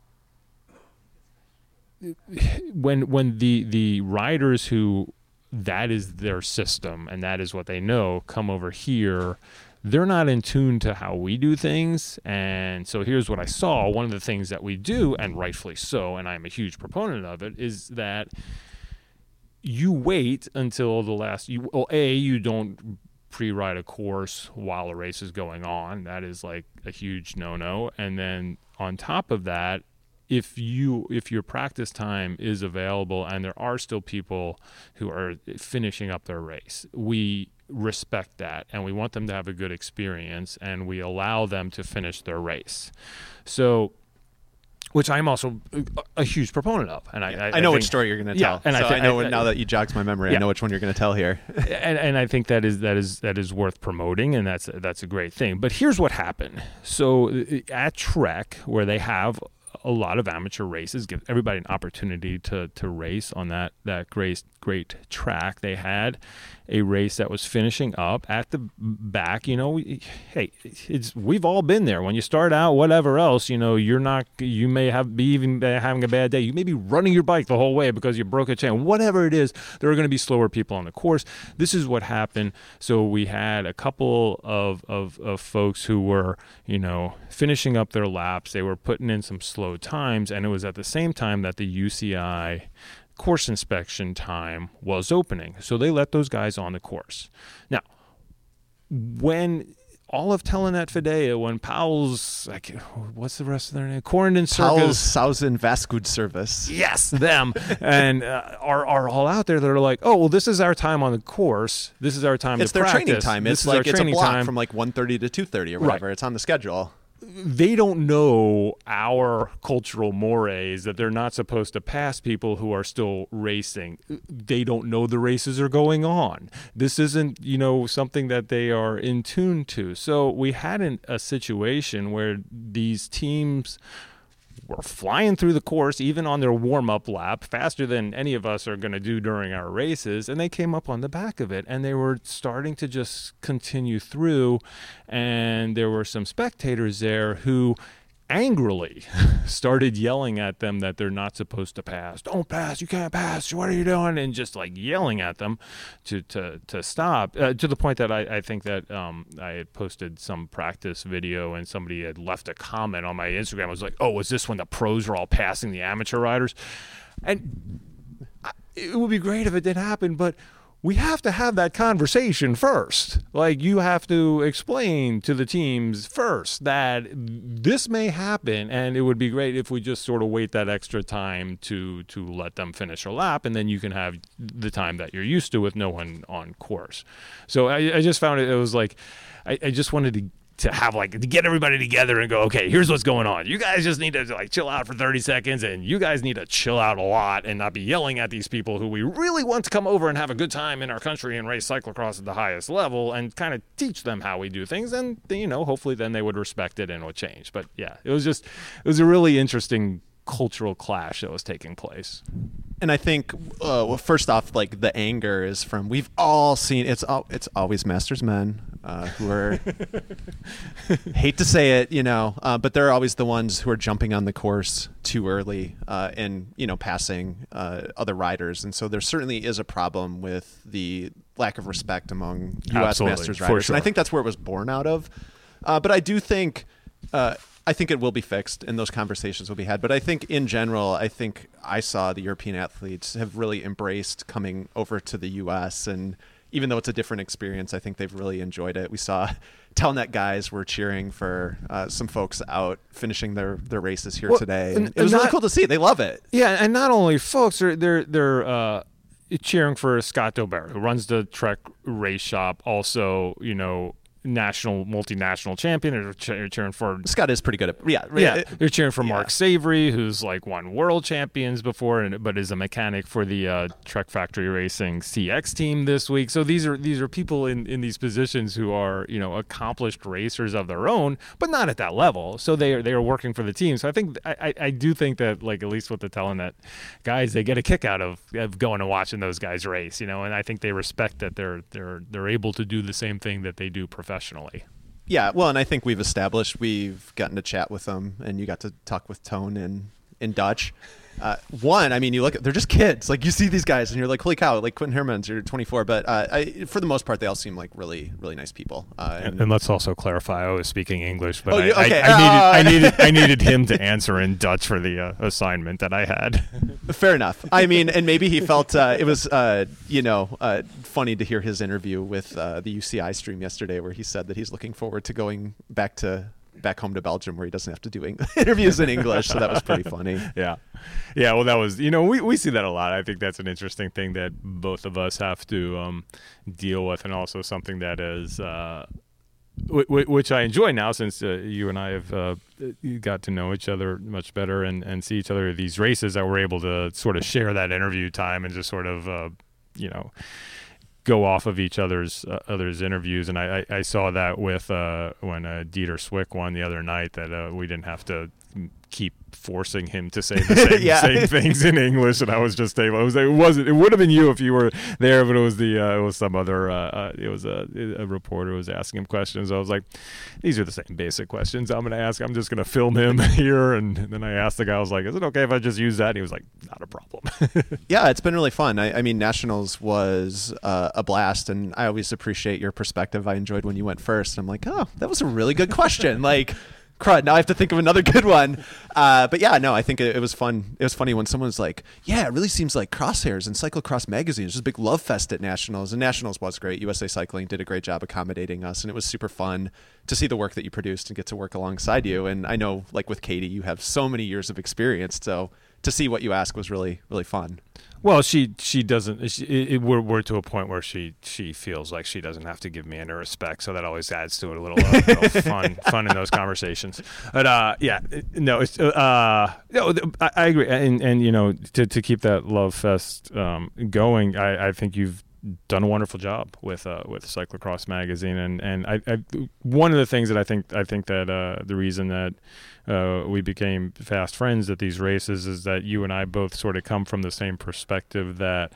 [SPEAKER 1] when when the the riders who that is their system and that is what they know come over here, they're not in tune to how we do things. And so here's what I saw. One of the things that we do, and rightfully so, and I'm a huge proponent of it, is that you wait until the last, you, well, A, you don't pre-ride a course while a race is going on. That is like a huge no-no. And then on top of that, if you if your practice time is available and there are still people who are finishing up their race, we respect that and we want them to have a good experience and we allow them to finish their race. So, which I'm also a, a huge proponent of. And I,
[SPEAKER 2] yeah,
[SPEAKER 1] I,
[SPEAKER 2] I know
[SPEAKER 1] I
[SPEAKER 2] which
[SPEAKER 1] think,
[SPEAKER 2] story you're going to tell.
[SPEAKER 1] Yeah, and
[SPEAKER 2] so
[SPEAKER 1] I, th-
[SPEAKER 2] I know
[SPEAKER 1] I,
[SPEAKER 2] now that you jogged my memory,
[SPEAKER 1] yeah.
[SPEAKER 2] I know which one you're going to tell here.
[SPEAKER 1] and, and I think that is that is that is worth promoting, and that's that's a great thing. But here's what happened. So at Trek, where they have a lot of amateur races, give everybody an opportunity to to race on that that great great track. They had a race that was finishing up at the back. You know, we, hey, it's we've all been there. When you start out, whatever else, you know, you're not. You may have be even having a bad day. You may be running your bike the whole way because you broke a chain. Whatever it is, there are going to be slower people on the course. This is what happened. So we had a couple of of, of folks who were, you know, finishing up their laps. They were putting in some slow times, and it was at the same time that the U C I course inspection time was opening. So they let those guys on the course. Now, when all of Telenet Fidea, when Powell's, like, what's the rest of their name? Corendon Circus.
[SPEAKER 2] Powell's Sausen Vascud Service.
[SPEAKER 1] Yes, them. and uh, are, are all out there that are like, oh, well, this is our time on the course. This is our time
[SPEAKER 2] it's
[SPEAKER 1] to
[SPEAKER 2] their
[SPEAKER 1] practice.
[SPEAKER 2] training time.
[SPEAKER 1] This
[SPEAKER 2] It's
[SPEAKER 1] is
[SPEAKER 2] like
[SPEAKER 1] our
[SPEAKER 2] it's a
[SPEAKER 1] training
[SPEAKER 2] block
[SPEAKER 1] time.
[SPEAKER 2] from like one thirty to two thirty or whatever.
[SPEAKER 1] Right.
[SPEAKER 2] It's on the schedule.
[SPEAKER 1] They don't know our cultural mores that they're not supposed to pass people who are still racing. They don't know the races are going on. This isn't, you know, something that they are in tune to. So we had an, a situation where these teams were flying through the course, even on their warm-up lap, faster than any of us are going to do during our races, and they came up on the back of it, and they were starting to just continue through, and there were some spectators there who angrily started yelling at them that they're not supposed to pass. Don't pass, you can't pass, what are you doing? And just like yelling at them to to, to stop, uh, to the point that I, I think that um, I had posted some practice video and somebody had left a comment on my Instagram. I was like, oh, is this when the pros are all passing the amateur riders? And it would be great if it did happen, but we have to have that conversation first. Like, you have to explain to the teams first that this may happen, and it would be great if we just sort of wait that extra time to to let them finish a lap, and then you can have the time that you're used to with no one on course. So I, I just found it, it was like, I, I just wanted to to have like to get everybody together and go, okay, here's what's going on. You guys just need to like chill out for thirty seconds, and you guys need to chill out a lot and not be yelling at these people who we really want to come over and have a good time in our country and race cyclocross at the highest level, and kind of teach them how we do things. And, you know, hopefully then they would respect it and it would change. But yeah, it was just, it was a really interesting cultural clash that was taking place.
[SPEAKER 2] And I think, uh, well, first off, like the anger is from, we've all seen, it's all, it's always Masters men uh, who are, hate to say it, you know, uh, but they're always the ones who are jumping on the course too early uh, and, you know, passing uh, other riders. And so there certainly is a problem with the lack of respect among U S
[SPEAKER 1] Absolutely,
[SPEAKER 2] Masters
[SPEAKER 1] for
[SPEAKER 2] riders.
[SPEAKER 1] sure.
[SPEAKER 2] And I think that's where it was born out of. Uh, but I do think, uh, I think it will be fixed and those conversations will be had. But I think in general, I think I saw the European athletes have really embraced coming over to the U S. And even though it's a different experience, I think they've really enjoyed it. We saw Telnet guys were cheering for uh, some folks out finishing their, their races here
[SPEAKER 1] Well,
[SPEAKER 2] today.
[SPEAKER 1] and-
[SPEAKER 2] And it was
[SPEAKER 1] and
[SPEAKER 2] really
[SPEAKER 1] not-
[SPEAKER 2] cool to see. They love it.
[SPEAKER 1] Yeah, and not only folks, they're they're they're uh, cheering for Scott Dobert, who runs the Trek Race Shop. Also, you know, national, multinational champion. They're che- cheering for.
[SPEAKER 2] Scott is pretty good at yeah.
[SPEAKER 1] Yeah, they're cheering for
[SPEAKER 2] yeah.
[SPEAKER 1] Mark Savory, who's like won world champions before, and but is a mechanic for the uh, Trek Factory Racing C X team this week. So these are these are people in, in these positions who are, you know, accomplished racers of their own, but not at that level. So they are they are working for the team. So I think I, I, I do think that, like, at least with the Telenet guys, they get a kick out of, of going and watching those guys race, you know, and I think they respect that they're they're they're able to do the same thing that they do professionally.
[SPEAKER 2] Yeah, well, and I think we've established we've gotten to chat with them, and you got to talk with Tone in in Dutch, Uh, one, I mean, you look at, they're just kids. Like, you see these guys and you're like, holy cow, like Quentin Hermans, you're twenty-four. But uh, I, for the most part, they all seem like really, really nice people. Uh, and,
[SPEAKER 1] and, and let's also clarify, I was speaking English, but
[SPEAKER 2] oh,
[SPEAKER 1] I,
[SPEAKER 2] you, okay.
[SPEAKER 1] I, I, needed,
[SPEAKER 2] uh,
[SPEAKER 1] I needed I needed him to answer in Dutch for the uh, assignment that I had.
[SPEAKER 2] Fair enough. I mean, and maybe he felt uh, it was, uh, you know, uh, funny to hear his interview with uh, the U C I stream yesterday, where he said that he's looking forward to going back to back home to Belgium, where he doesn't have to do interviews in English. So that was pretty funny.
[SPEAKER 1] Yeah. Yeah. Well, that was, you know, we, we see that a lot. I think that's an interesting thing that both of us have to um, deal with, and also something that is, uh, w- w- which I enjoy now, since uh, you and I have uh, got to know each other much better and, and see each other at these races, that we're able to sort of share that interview time and just sort of, uh, you know, go off of each other's uh, others interviews. And I, I, I saw that with uh, when uh, Dieter Swick won the other night, that uh, we didn't have to keep forcing him to say the same,
[SPEAKER 2] yeah.
[SPEAKER 1] same things in English, and I was just able. It was. It wasn't. It would have been you if you were there, but it was the. Uh, it was some other. Uh, uh, it was a, a reporter who was asking him questions. I was like, these are the same basic questions I'm going to ask. I'm just going to film him here, and then I asked the guy. I was like, is it okay if I just use that? And he was like, not a problem.
[SPEAKER 2] Yeah, it's been really fun. I, I mean, Nationals was uh, a blast, and I always appreciate your perspective. I enjoyed when you went first. I'm like, oh, that was a really good question. Like, crud, now I have to think of another good one. Uh, but yeah, no, I think it, it was fun. It was funny when someone was like, yeah, it really seems like Crosshairs and Cyclocross Magazine is just a big love fest at Nationals. And Nationals was great. U S A Cycling did a great job accommodating us, and it was super fun to see the work that you produced and get to work alongside you. And I know, like with Katie, you have so many years of experience, so to see what you ask was really, really fun.
[SPEAKER 1] Well, she she doesn't. She, it, it, we're we're to a point where she she feels like she doesn't have to give me any respect, so that always adds to it a little, uh, little fun fun in those conversations. But uh, yeah, no, it's uh, no, I, I agree, and and you know, to to keep that love fest um, going, I, I think you've done a wonderful job with uh, with Cyclocross Magazine, and and I, I one of the things that I think I think that uh, the reason that uh, we became fast friends at these races is that you and I both sort of come from the same perspective, that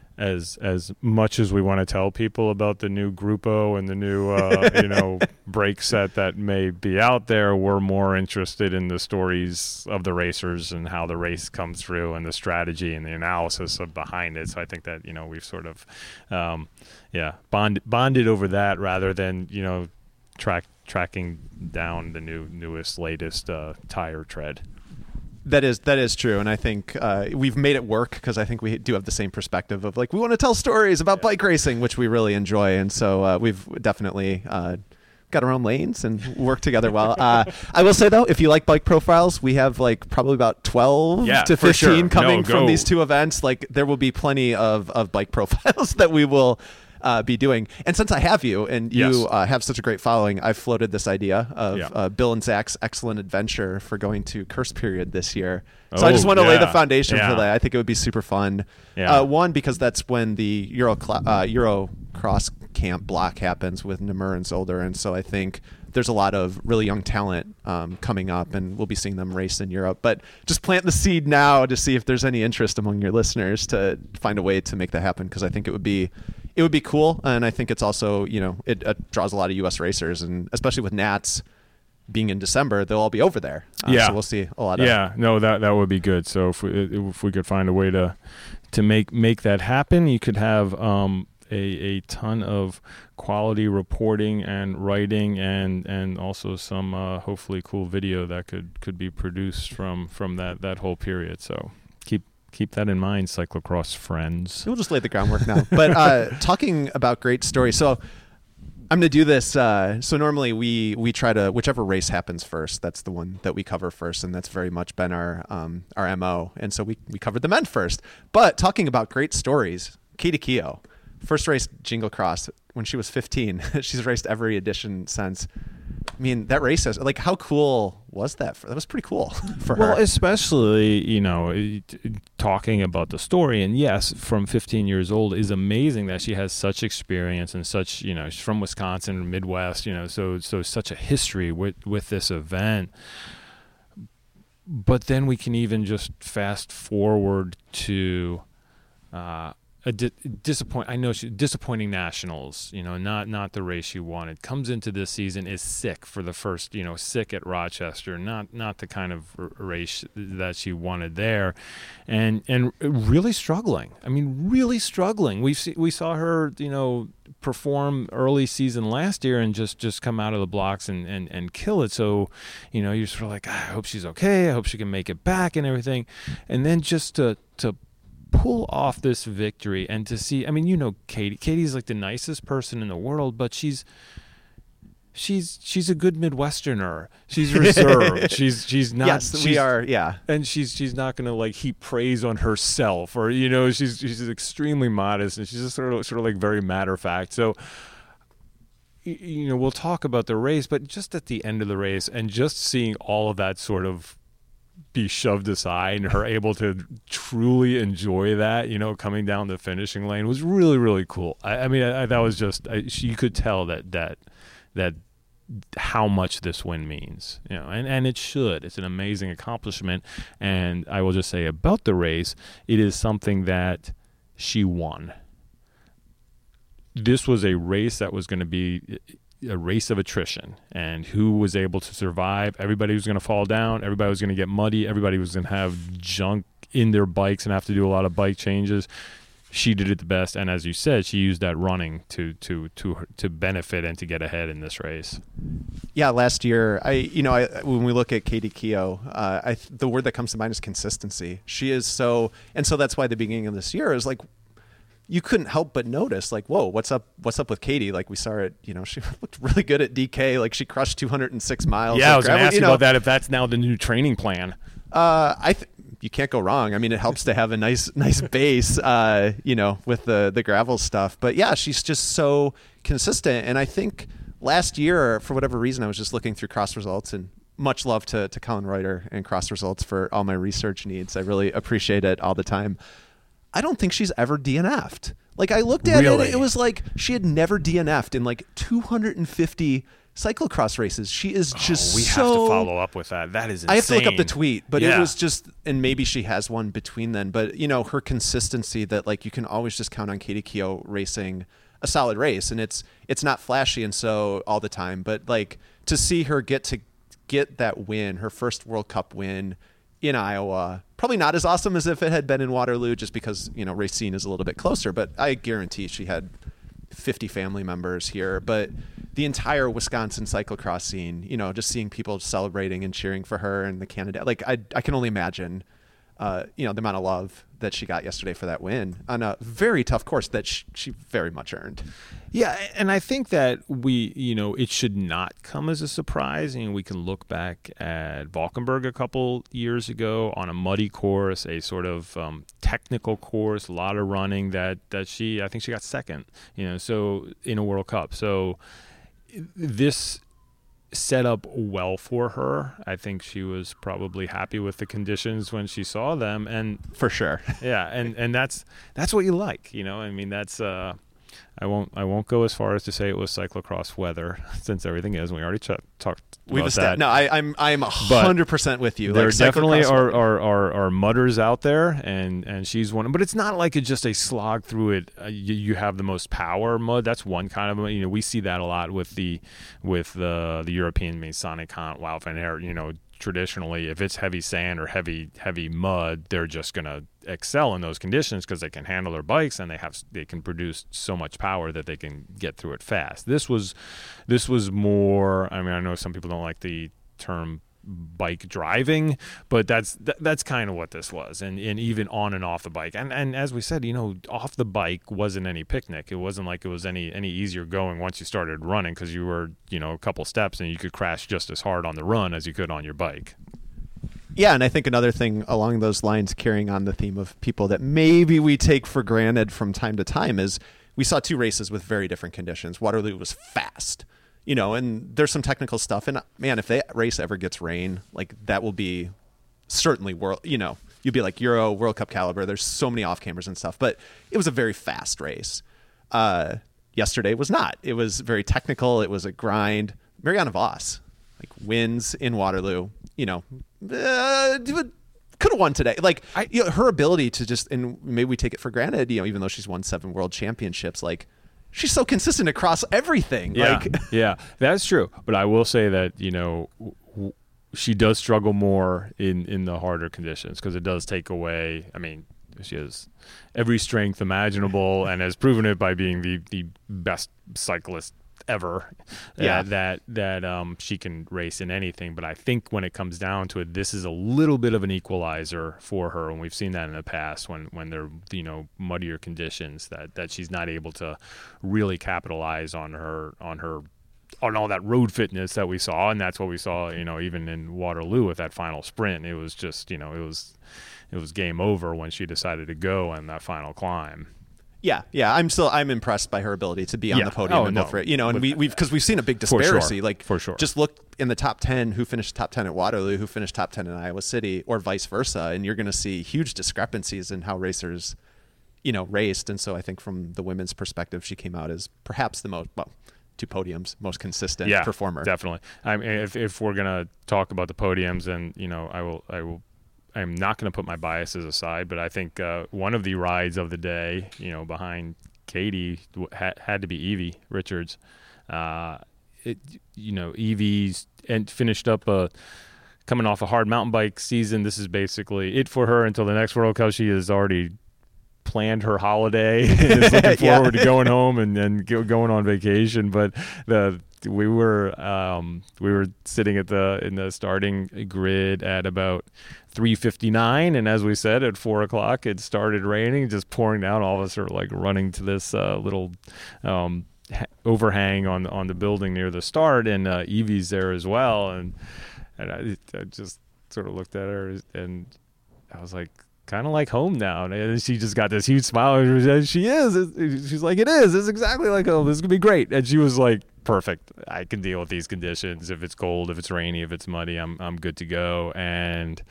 [SPEAKER 1] as as much as we want to tell people about the new Grupo and the new uh, you know brake set that may be out there, we're more interested in the stories of the racers and how the race comes through and the strategy and the analysis of behind it. So I think that, you know, we've sort of um, yeah bond, bonded over that rather than, you know, track tracking down the new newest latest uh, tire tread.
[SPEAKER 2] That is that is true, and I think uh, we've made it work because I think we do have the same perspective of, like, we want to tell stories about yeah. bike racing, which we really enjoy, and so uh, we've definitely uh, got our own lanes and work together well. Uh, I will say though, if you like bike profiles, we have like probably about twelve
[SPEAKER 1] yeah,
[SPEAKER 2] to fifteen
[SPEAKER 1] sure.
[SPEAKER 2] coming
[SPEAKER 1] no,
[SPEAKER 2] from these two events. Like, there will be plenty of of bike profiles that we will Uh, be doing. And since I have you and you
[SPEAKER 1] yes.
[SPEAKER 2] uh, have such a great following, I've floated this idea of
[SPEAKER 1] yeah.
[SPEAKER 2] uh, Bill and Zach's excellent adventure for going to Curse Period this year. So
[SPEAKER 1] oh,
[SPEAKER 2] I just want to
[SPEAKER 1] yeah.
[SPEAKER 2] lay the foundation
[SPEAKER 1] yeah.
[SPEAKER 2] for that. I think it would be super fun.
[SPEAKER 1] Yeah.
[SPEAKER 2] Uh, one, because that's when the Euro uh, Euro Cross Camp block happens with Namur and Zolder, and so I think there's a lot of really young talent um, coming up, and we'll be seeing them race in Europe. But just plant the seed now to see if there's any interest among your listeners to find a way to make that happen, because I think it would be it would be cool, and I think it's also, you know, it, it draws a lot of U S racers, and especially with Nats being in December, they'll all be over there. Uh,
[SPEAKER 1] yeah,
[SPEAKER 2] so we'll see a lot of
[SPEAKER 1] yeah. No, that that would be good. So if we if we could find a way to to make make that happen, you could have um, a a ton of quality reporting and writing, and and also some uh, hopefully cool video that could could be produced from from that that whole period. So keep. Keep that in mind, cyclocross friends.
[SPEAKER 2] We'll just lay the groundwork now. But uh, talking about great stories, so I'm going to do this. Uh, so normally we we try to, whichever race happens first, that's the one that we cover first, and that's very much been our um, our M O. And so we we covered the men first. But talking about great stories, Katie Keough, first race Jingle Cross when she was fifteen. She's raced every edition since. I mean, that race is like, how cool was that? For, that was pretty cool for
[SPEAKER 1] well, her. Well, especially, you know, talking about the story. And yes, from fifteen years old is amazing that she has such experience and such, you know, she's from Wisconsin, Midwest, you know, so so such a history with, with this event. But then we can even just fast forward to uh, a di- disappoint. I know she disappointing nationals. You know, not not the race she wanted. Comes into this season is sick for the first. You know, sick at Rochester. Not not the kind of r- race that she wanted there, and and really struggling. I mean, really struggling. We see, we saw her. You know, perform early season last year and just just come out of the blocks and and and kill it. So, you know, you're sort of like, ah, I hope she's okay. I hope she can make it back and everything, and then just to to. pull off this victory and to see, I mean, you know, Katie, Katie's like the nicest person in the world, but she's, she's, she's a good Midwesterner. She's reserved. she's, she's not,
[SPEAKER 2] yes,
[SPEAKER 1] she's,
[SPEAKER 2] we are. Yeah.
[SPEAKER 1] And she's, she's not going to like heap praise on herself or, you know, she's, she's extremely modest and she's just sort of, sort of like very matter of fact. So, you know, we'll talk about the race, but just at the end of the race and just seeing all of that sort of be shoved aside and her able to truly enjoy that, you know, coming down the finishing lane was really, really cool. I, I mean, I, I, that was just, I, you could tell that, that, that how much this win means, you know, and, and it should. It's an amazing accomplishment. And I will just say about the race, it is something that she won. This was a race that was going to be a race of attrition, and who was able to survive. Everybody was going to fall down. Everybody was going to get muddy. Everybody was going to have junk in their bikes and have to do a lot of bike changes. She did it the best, and as you said, she used that running to to to to benefit and to get ahead in this race.
[SPEAKER 2] Yeah, last year, I you know, I, when we look at Katie Keough, uh, I the word that comes to mind is consistency. She is so, and so that's why the beginning of this year is like, you couldn't help but notice, like, whoa, what's up? What's up with Katie? Like we saw her, you know, she looked really good at D K. Like she crushed two hundred six miles.
[SPEAKER 1] Yeah, I was going to ask you
[SPEAKER 2] know,
[SPEAKER 1] about that. If that's now the new training plan,
[SPEAKER 2] uh, I th- you can't go wrong. I mean, it helps to have a nice, nice base, uh, you know, with the the gravel stuff. But yeah, she's just so consistent. And I think last year, for whatever reason, I was just looking through cross results, and much love to to Colin Reuter and cross results for all my research needs. I really appreciate it all the time. I don't think she's ever D N F'd. Like I looked at
[SPEAKER 1] really?
[SPEAKER 2] it, it was like she had never D N F'd in like two hundred fifty cyclocross races. She is just
[SPEAKER 1] oh, we
[SPEAKER 2] so...
[SPEAKER 1] have to follow up with that. That is insane.
[SPEAKER 2] I have to look up the tweet, but
[SPEAKER 1] yeah.
[SPEAKER 2] it was just, and maybe she has one between then, but you know, her consistency that like you can always just count on Katie Keough racing a solid race, and it's it's not flashy and so all the time, but like to see her get to get that win, her first World Cup win in Iowa, probably not as awesome as if it had been in Waterloo, just because, you know, Racine is a little bit closer, but I guarantee she had fifty family members here. But the entire Wisconsin cyclocross scene, you know, just seeing people celebrating and cheering for her and the Canada, like I, I can only imagine, uh, you know, the amount of love that she got yesterday for that win on a very tough course that she, she very much earned.
[SPEAKER 1] Yeah, and I think that we, you know, it should not come as a surprise. You know, we can look back at Valkenburg a couple years ago on a muddy course, a sort of um, technical course, a lot of running that, that she, I think she got second, you know, so in a World Cup. So this set up well for her. I think she was probably happy with the conditions when she saw them, and
[SPEAKER 2] for sure.
[SPEAKER 1] yeah, and and that's that's what you like, you know. I mean, that's uh I won't I won't go as far as to say it was cyclocross weather, since everything is. And we already ch- talked
[SPEAKER 2] We've
[SPEAKER 1] about
[SPEAKER 2] established.
[SPEAKER 1] that.
[SPEAKER 2] No, I, I'm I'm a hundred percent with you.
[SPEAKER 1] There
[SPEAKER 2] like,
[SPEAKER 1] definitely
[SPEAKER 2] cyclocross-
[SPEAKER 1] are, are, are, are mudders out there, and, and she's one. But it's not like it's just a slog through it. Uh, you, you have the most power mud. That's one kind of, you know, we see that a lot with the with the the European Masonic Hunt, Wout van Aert. You know, traditionally, if it's heavy sand or heavy heavy mud, they're just gonna excel in those conditions because they can handle their bikes and they have they can produce so much power that they can get through it fast. This was this was more. I mean, I know some people don't like the term bike driving, but that's that, that's kind of what this was, and and even on and off the bike, and and as we said, you know, off the bike wasn't any picnic. It wasn't like it was any any easier going once you started running, because you were, you know, a couple steps and you could crash just as hard on the run as you could on your bike.
[SPEAKER 2] Yeah, and I think another thing along those lines, carrying on the theme of people that maybe we take for granted from time to time, is we saw two races with very different conditions. Waterloo was fast, you know, and there's some technical stuff. And man, if that race ever gets rain, like that will be certainly world, you know, you'd be like Euro, World Cup caliber. There's so many off cameras and stuff, but it was a very fast race. Uh, yesterday was not. It was very technical. It was a grind. Marianne Vos, like, wins in Waterloo, you know, uh, could have won today. Like I, you know, her ability to just, and maybe we take it for granted, you know, even though she's won seven world championships, like she's so consistent across everything.
[SPEAKER 1] Yeah,
[SPEAKER 2] like,
[SPEAKER 1] yeah, that's true. But I will say that, you know, w- she does struggle more in, in the harder conditions because it does take away, I mean, she has every strength imaginable and has proven it by being the, the best cyclist ever.
[SPEAKER 2] Yeah.
[SPEAKER 1] Uh, that that um, she can race in anything. But I think when it comes down to it, this is a little bit of an equalizer for her, and we've seen that in the past when when they're, you know, muddier conditions, that that she's not able to really capitalize on her on her on all that road fitness that we saw, and that's what we saw, you know, even in Waterloo with that final sprint. It was just, you know, it was it was game over when she decided to go on that final climb.
[SPEAKER 2] Yeah, yeah, I'm still I'm impressed by her ability to be on
[SPEAKER 1] Yeah.
[SPEAKER 2] the podium
[SPEAKER 1] Oh,
[SPEAKER 2] and
[SPEAKER 1] no.
[SPEAKER 2] go for it. You know, and
[SPEAKER 1] But-
[SPEAKER 2] we we've because we've seen a big
[SPEAKER 1] For sure.
[SPEAKER 2] disparity. Like
[SPEAKER 1] For sure.
[SPEAKER 2] just look in the top ten, who finished top ten at Waterloo, who finished top ten in Iowa City, or vice versa, and you're going to see huge discrepancies in how racers, you know, raced. And so I think from the women's perspective, she came out as perhaps the most well, two podiums, most consistent
[SPEAKER 1] yeah,
[SPEAKER 2] performer.
[SPEAKER 1] Definitely. I mean, if if we're gonna talk about the podiums, and you know, I will I will. I'm not going to put my biases aside, but I think uh, one of the rides of the day, you know, behind Katie, had, had to be Evie Richards. Uh, it, you know, Evie's and finished up a coming off a hard mountain bike season. This is basically it for her until the next World Cup. She has already planned her holiday and is looking
[SPEAKER 2] Yeah.
[SPEAKER 1] forward to going home and then go, going on vacation. But the we were um, we were sitting at the in the starting grid at about three fifty-nine, and as we said, at four o'clock it started raining, just pouring down. All of us are like running to this uh, little um, ha- overhang on on the building near the start, and uh, Evie's there as well, and and I, I just sort of looked at her and I was like, kind of like home now. And she just got this huge smile. And she is. She's like, it is. It's exactly like home. This is going to be great. And she was like, perfect. I can deal with these conditions. If it's cold, if it's rainy, if it's muddy, I'm I'm good to go. And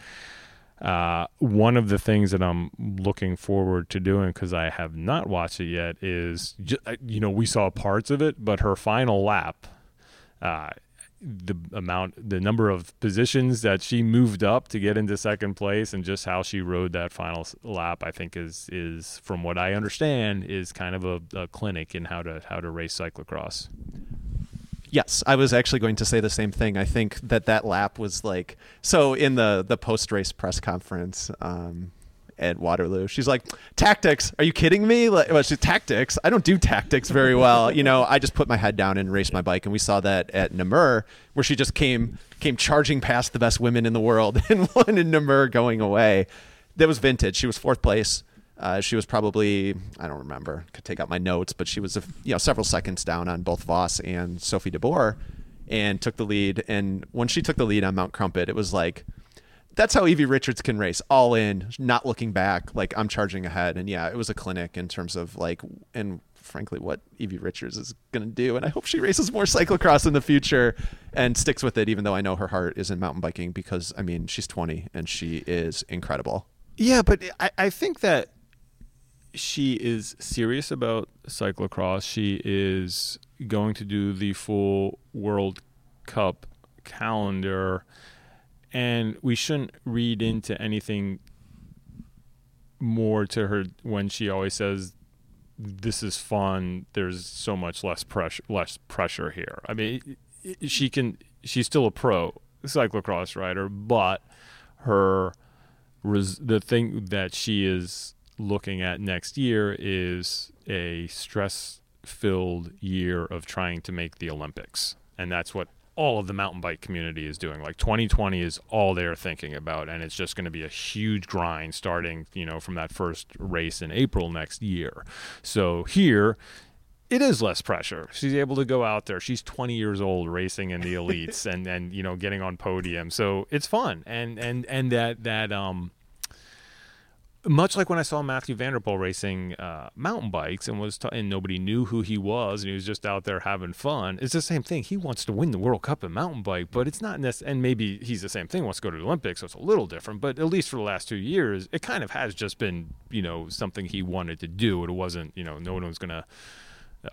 [SPEAKER 1] uh, one of the things that I'm looking forward to doing, because I have not watched it yet, is, just, you know, we saw parts of it, but her final lap, uh, the amount, the number of positions that she moved up to get into second place, and just how she rode that final lap, I think is is from what I understand is kind of a, a clinic in how to how to race cyclocross.
[SPEAKER 2] Yes, I was actually going to say the same thing. I think that that lap was like, so in the the post race press conference um, at Waterloo, she's like, tactics, are you kidding me? Like, well, she's tactics. I don't do tactics very well. You know, I just put my head down and raced my bike. And we saw that at Namur, where she just came came charging past the best women in the world and won in Namur going away. That was vintage. She was fourth place. Uh, she was probably, I don't remember, could take out my notes, but she was a, you know several seconds down on both Voss and Sophie de Boer, and took the lead. And when she took the lead on Mount Crumpet, it was like, that's how Evie Richards can race, all in, not looking back, like I'm charging ahead. And yeah, it was a clinic in terms of like, and frankly, what Evie Richards is going to do. And I hope she races more cyclocross in the future and sticks with it, even though I know her heart is in mountain biking, because I mean, she's twenty and she is incredible.
[SPEAKER 1] Yeah, but I, I think that she is serious about cyclocross. She is going to do the full World Cup calendar, and we shouldn't read into anything more to her when she always says, this is fun, there's so much less pressure less pressure here. I mean, she can she's still a pro cyclocross rider, but her the thing that she is looking at next year is a stress-filled year of trying to make the Olympics, and that's what all of the mountain bike community is doing. Like twenty twenty is all they're thinking about, and it's just going to be a huge grind starting, you know, from that first race in April next year. So here, it is less pressure. She's able to go out there. She's twenty years old racing in the elites and, and, you know, getting on podium. So it's fun. And, and, and that, that, um, much like when I saw Matthew Vanderpool racing uh, mountain bikes and was t- and nobody knew who he was and he was just out there having fun. It's the same thing. He wants to win the World Cup in mountain bike, but it's not necessarily. And maybe he's the same thing. Wants to go to the Olympics, so it's a little different. But at least for the last two years, it kind of has just been, you know, something he wanted to do. It wasn't, you know, no one was gonna uh,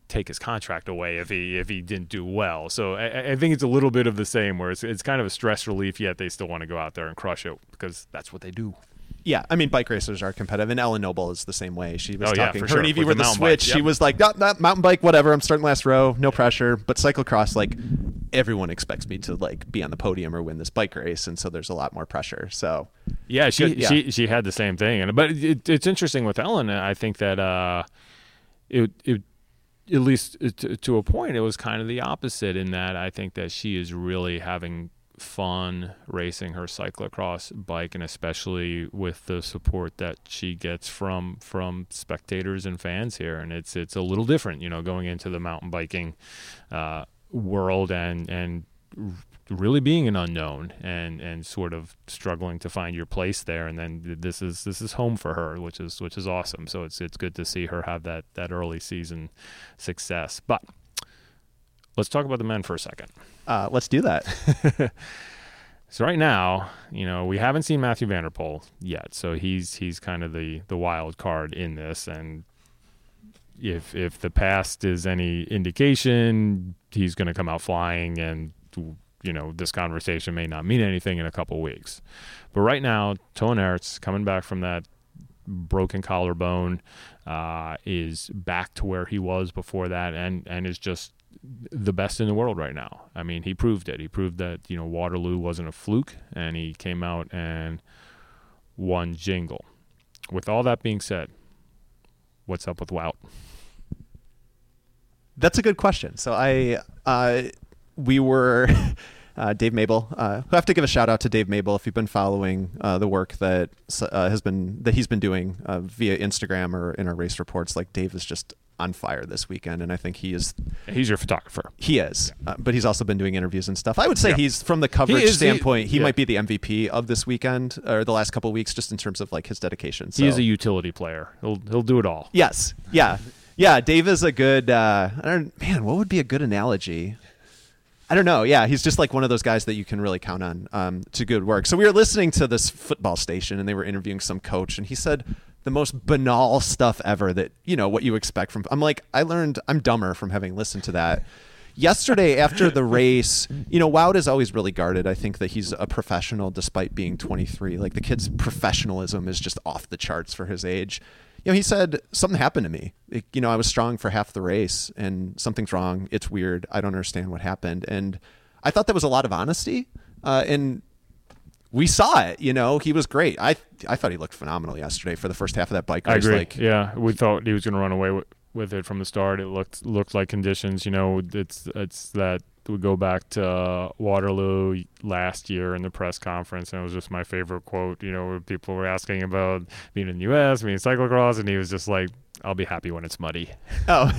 [SPEAKER 1] take his contract away if he if he didn't do well. So I, I think it's a little bit of the same, where it's it's kind of a stress relief, yet they still want to go out there and crush it because that's what they do.
[SPEAKER 2] Yeah, I mean, bike racers are competitive, and Ellen Noble is the same way. She was
[SPEAKER 1] oh, yeah,
[SPEAKER 2] talking,
[SPEAKER 1] for
[SPEAKER 2] her
[SPEAKER 1] sure.
[SPEAKER 2] and Evie
[SPEAKER 1] With
[SPEAKER 2] were
[SPEAKER 1] the
[SPEAKER 2] the
[SPEAKER 1] mountain bike,
[SPEAKER 2] switch.
[SPEAKER 1] yep.
[SPEAKER 2] She was like, not, not mountain bike, whatever. I'm starting last row, no pressure. But cyclocross, like, everyone expects me to like be on the podium or win this bike race, and so there's a lot more pressure. So
[SPEAKER 1] yeah, she
[SPEAKER 2] good, yeah.
[SPEAKER 1] she she had the same thing, and but it, it's interesting with Ellen. I think that uh, it it. At least to, to a point, it was kind of the opposite in that I think that she is really having fun racing her cyclocross bike, and especially with the support that she gets from from spectators and fans here. And it's it's a little different, you know, going into the mountain biking uh, world and and really being an unknown and and sort of struggling to find your place there. And then this is this is home for her, which is which is awesome. So it's it's good to see her have that that early season success. But let's talk about the men for a second.
[SPEAKER 2] Uh, let's do that.
[SPEAKER 1] So right now, you know, we haven't seen Matthew van der Poel yet. So he's he's kind of the the wild card in this. And if if the past is any indication, he's going to come out flying, and you know, this conversation may not mean anything in a couple of weeks. But right now, Toon Aerts, coming back from that broken collarbone, uh, is back to where he was before that, and, and is just the best in the world right now. I mean, he proved it. He proved that, you know, Waterloo wasn't a fluke, and he came out and won Jingle. With all that being said, what's up with Wout?
[SPEAKER 2] That's a good question. So I... Uh, we were uh, Dave Mabel. Uh, we have to give a shout out to Dave Mabel if you've been following uh, the work that uh, has been that he's been doing uh, via Instagram or in our race reports. Like, Dave is just on fire this weekend, and I think he is.
[SPEAKER 1] He's your photographer.
[SPEAKER 2] He is, yeah. uh, but he's also been doing interviews and stuff. I would say
[SPEAKER 1] yeah.
[SPEAKER 2] he's, from the coverage
[SPEAKER 1] he is,
[SPEAKER 2] standpoint, he, he
[SPEAKER 1] yeah.
[SPEAKER 2] might be the M V P of this weekend or the last couple of weeks, just in terms of like his dedication. So.
[SPEAKER 1] He is a utility player. He'll he'll do it all.
[SPEAKER 2] Yes. Yeah. Yeah. Dave is a good. Uh, I don't. Man, what would be a good analogy? I don't know. Yeah, he's just like one of those guys that you can really count on um, to good work. So we were listening to this football station, and they were interviewing some coach, and he said the most banal stuff ever that, you know, what you expect from. I'm like, I learned, I'm dumber from having listened to that. Yesterday, after the race, you know, Wout is always really guarded. I think that he's a professional despite being twenty-three. Like, the kid's professionalism is just off the charts for his age. You know, he said, something happened to me. It, you know, I was strong for half the race, and something's wrong. It's weird. I don't understand what happened. And I thought that was a lot of honesty. Uh, and we saw it, you know. He was great. I I thought he looked phenomenal yesterday for the first half of that bike race.
[SPEAKER 1] I agree.
[SPEAKER 2] Like,
[SPEAKER 1] yeah, we thought he was going to run away with, with it from the start. It looked looked like conditions, you know, it's it's that we go back to uh, Waterloo last year in the press conference, and it was just my favorite quote, you know, where people were asking about being in the U S, being in cyclocross, and he was just like, I'll be happy when it's muddy.
[SPEAKER 2] Oh.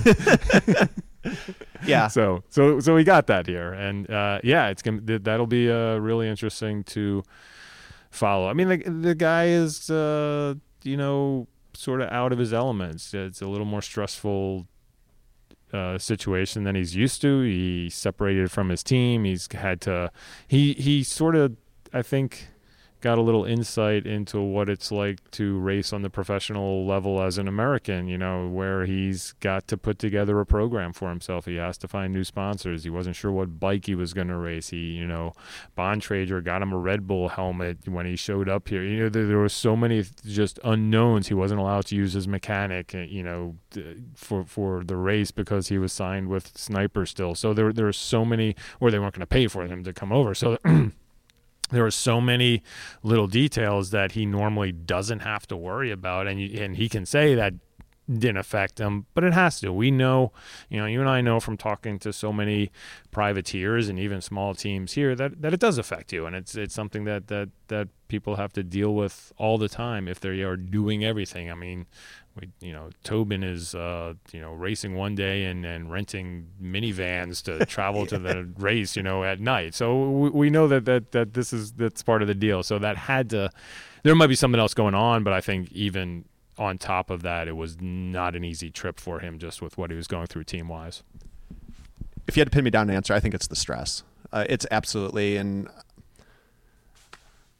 [SPEAKER 2] Yeah.
[SPEAKER 1] So so so we got that here, and uh, yeah, it's gonna that'll be uh, really interesting to follow. I mean, the the guy is uh, you know, sort of out of his elements. It's a little more stressful uh, situation than he's used to. He separated from his team. He's had to. He he sort of, I think, got a little insight into what it's like to race on the professional level as an American, you know, where he's got to put together a program for himself. He has to find new sponsors. He wasn't sure what bike he was going to race. He, you know, Bontrager got him a Red Bull helmet when he showed up here. You know, there, there were so many just unknowns. He wasn't allowed to use his mechanic, you know, for for the race because he was signed with Sniper still. So there, there were so many, or they weren't going to pay for him to come over. So there are so many little details that he normally doesn't have to worry about, and you, and he can say that didn't affect him, but it has to. We know, you know, you and I know from talking to so many privateers and even small teams here that, that it does affect you, and it's it's something that, that, that people have to deal with all the time if they are doing everything. I mean, we, you know, Tobin is, uh, you know, racing one day and, and renting minivans to travel to the race, you know, at night. So we, we know that, that, that this is, that's part of the deal. So that had to, there might be something else going on, but I think even on top of that, it was not an easy trip for him just with what he was going through team wise.
[SPEAKER 2] If you had to pin me down and answer, I think it's the stress. Uh, it's absolutely, and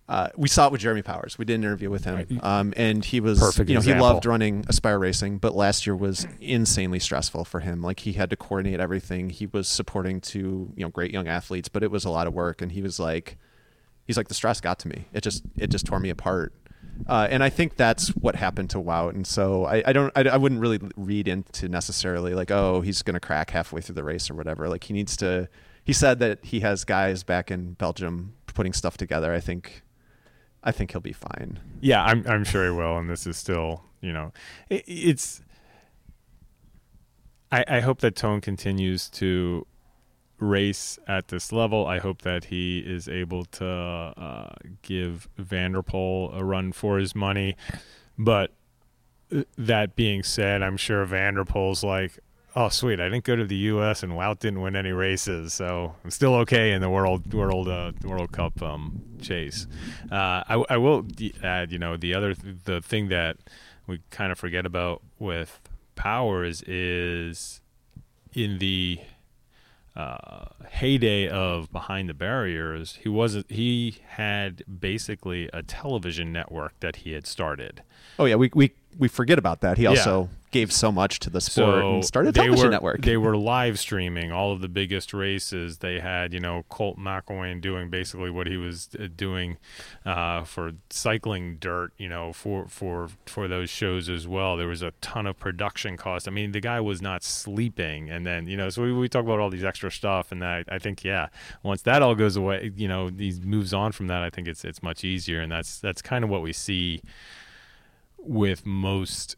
[SPEAKER 2] Uh, we saw it with Jeremy Powers. We did an interview with him,
[SPEAKER 1] Right.
[SPEAKER 2] um, and he was,
[SPEAKER 1] Perfect
[SPEAKER 2] you know,
[SPEAKER 1] example.
[SPEAKER 2] he loved running Aspire Racing, but last year was insanely stressful for him. Like he had to coordinate everything. He was supporting two, you know, great young athletes, but it was a lot of work. And he was like, he's like, the stress got to me. It just, it just tore me apart. Uh, and I think that's what happened to Wout. And so I, I don't, I, I wouldn't really read into necessarily like, oh, he's going to crack halfway through the race or whatever. Like he needs to. He said that he has guys back in Belgium putting stuff together. I think. I think he'll be fine.
[SPEAKER 1] Yeah, I'm I'm sure he will, and this is still, you know, it, it's. I I hope that Toon continues to race at this level. I hope that he is able to uh, give Van der Poel a run for his money. But that being said, I'm sure Van der Poel's like, oh, sweet, I didn't go to the U S and Wout didn't win any races, so I'm still okay in the World World uh, World Cup um, chase. Uh, I, I will add, you know, the other th- the thing that we kind of forget about with Powers is in the uh, heyday of Behind the Barriers, he wasn't. He had basically a television network that he had started.
[SPEAKER 2] Oh yeah, we we we forget about that. He also yeah. gave so much to the sport
[SPEAKER 1] so
[SPEAKER 2] and started a television
[SPEAKER 1] were,
[SPEAKER 2] network.
[SPEAKER 1] They were live streaming all of the biggest races. They had, you know, Colt McElwain doing basically what he was doing uh, for cycling dirt, you know, for, for, for those shows as well. There was a ton of production cost. I mean, the guy was not sleeping. And then, you know, so we, we talk about all these extra stuff. And that, I think, yeah, once that all goes away, you know, he moves on from that, I think it's it's much easier. And that's that's kind of what we see with most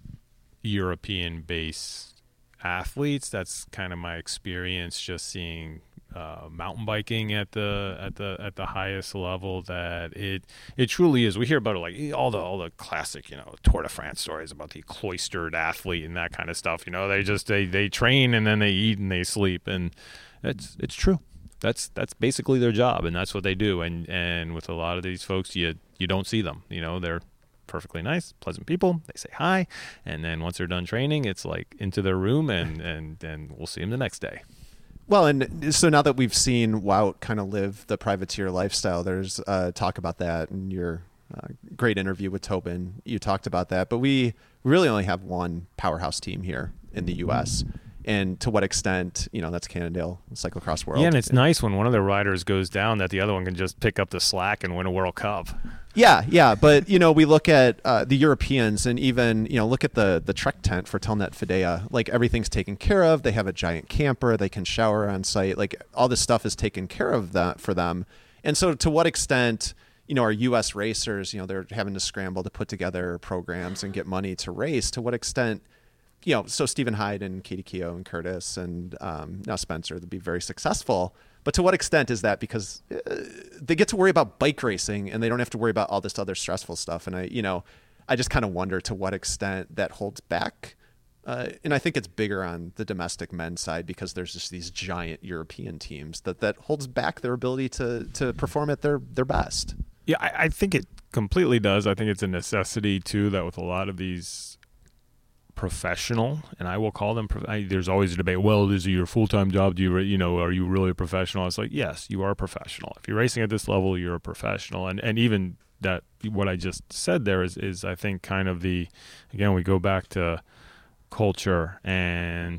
[SPEAKER 1] European-based athletes. That's kind of my experience, just seeing uh, mountain biking at the at the at the highest level. That it it truly is. We hear about it like all the all the classic, you know, Tour de France stories about the cloistered athlete and that kind of stuff. You know, they just they they train and then they eat and they sleep, and it's it's true. That's that's basically their job, and that's what they do. And and with a lot of these folks, you you don't see them. You know, they're perfectly nice, pleasant people. They say hi, and then once they're done training, it's like into their room, and and then we'll see them the next day.
[SPEAKER 2] Well, and so now that we've seen Wout kind of live the privateer lifestyle, there's uh, talk about that in your uh, great interview with Tobin. You talked about that, but we really only have one powerhouse team here in the U S And to what extent, you know, that's Cannondale Cyclocross World.
[SPEAKER 1] Yeah, and it's nice when one of the riders goes down that the other one can just pick up the slack and win a World Cup.
[SPEAKER 2] Yeah, yeah, but you know, we look at uh, the Europeans, and even you know, look at the the Trek tent for Telnet Fidea. Like everything's taken care of. They have a giant camper. They can shower on site. Like all this stuff is taken care of that for them. And so, to what extent, you know, our U S racers, you know, they're having to scramble to put together programs and get money to race. To what extent, you know, so Stephen Hyde and Katie Keogh and Curtis and um, now Spencer, they'll be very successful. But to what extent is that because uh, they get to worry about bike racing and they don't have to worry about all this other stressful stuff? And I, you know, I just kind of wonder to what extent that holds back. Uh, and I think it's bigger on the domestic men's side because there's just these giant European teams that, that holds back their ability to to perform at their, their best.
[SPEAKER 1] Yeah, I, I think it completely does. I think it's a necessity, too, that with a lot of these professional, and I will call them, I, there's always a debate, well, is it your full-time job? Do you, you know, are you really a professional? It's like, yes, you are a professional. If you're racing at this level, you're a professional. And and even that, what I just said there is, is I think kind of the, again, we go back to culture, and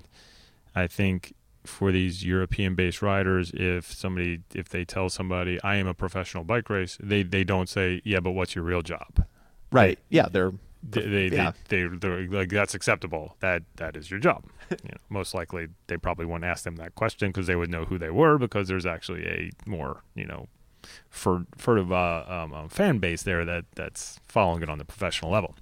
[SPEAKER 1] I think for these European-based riders, if somebody, if they tell somebody, I am a professional bike race, they, they don't say, yeah, but what's your real job?
[SPEAKER 2] Right. Yeah, they're
[SPEAKER 1] They, they,
[SPEAKER 2] yeah.
[SPEAKER 1] they, they, they're like, that's acceptable. That that is your job. You know, most likely, they probably wouldn't ask them that question because they would know who they were, because there's actually a more, you know, for furtive uh, um, um, fan base there that that's following it on the professional level.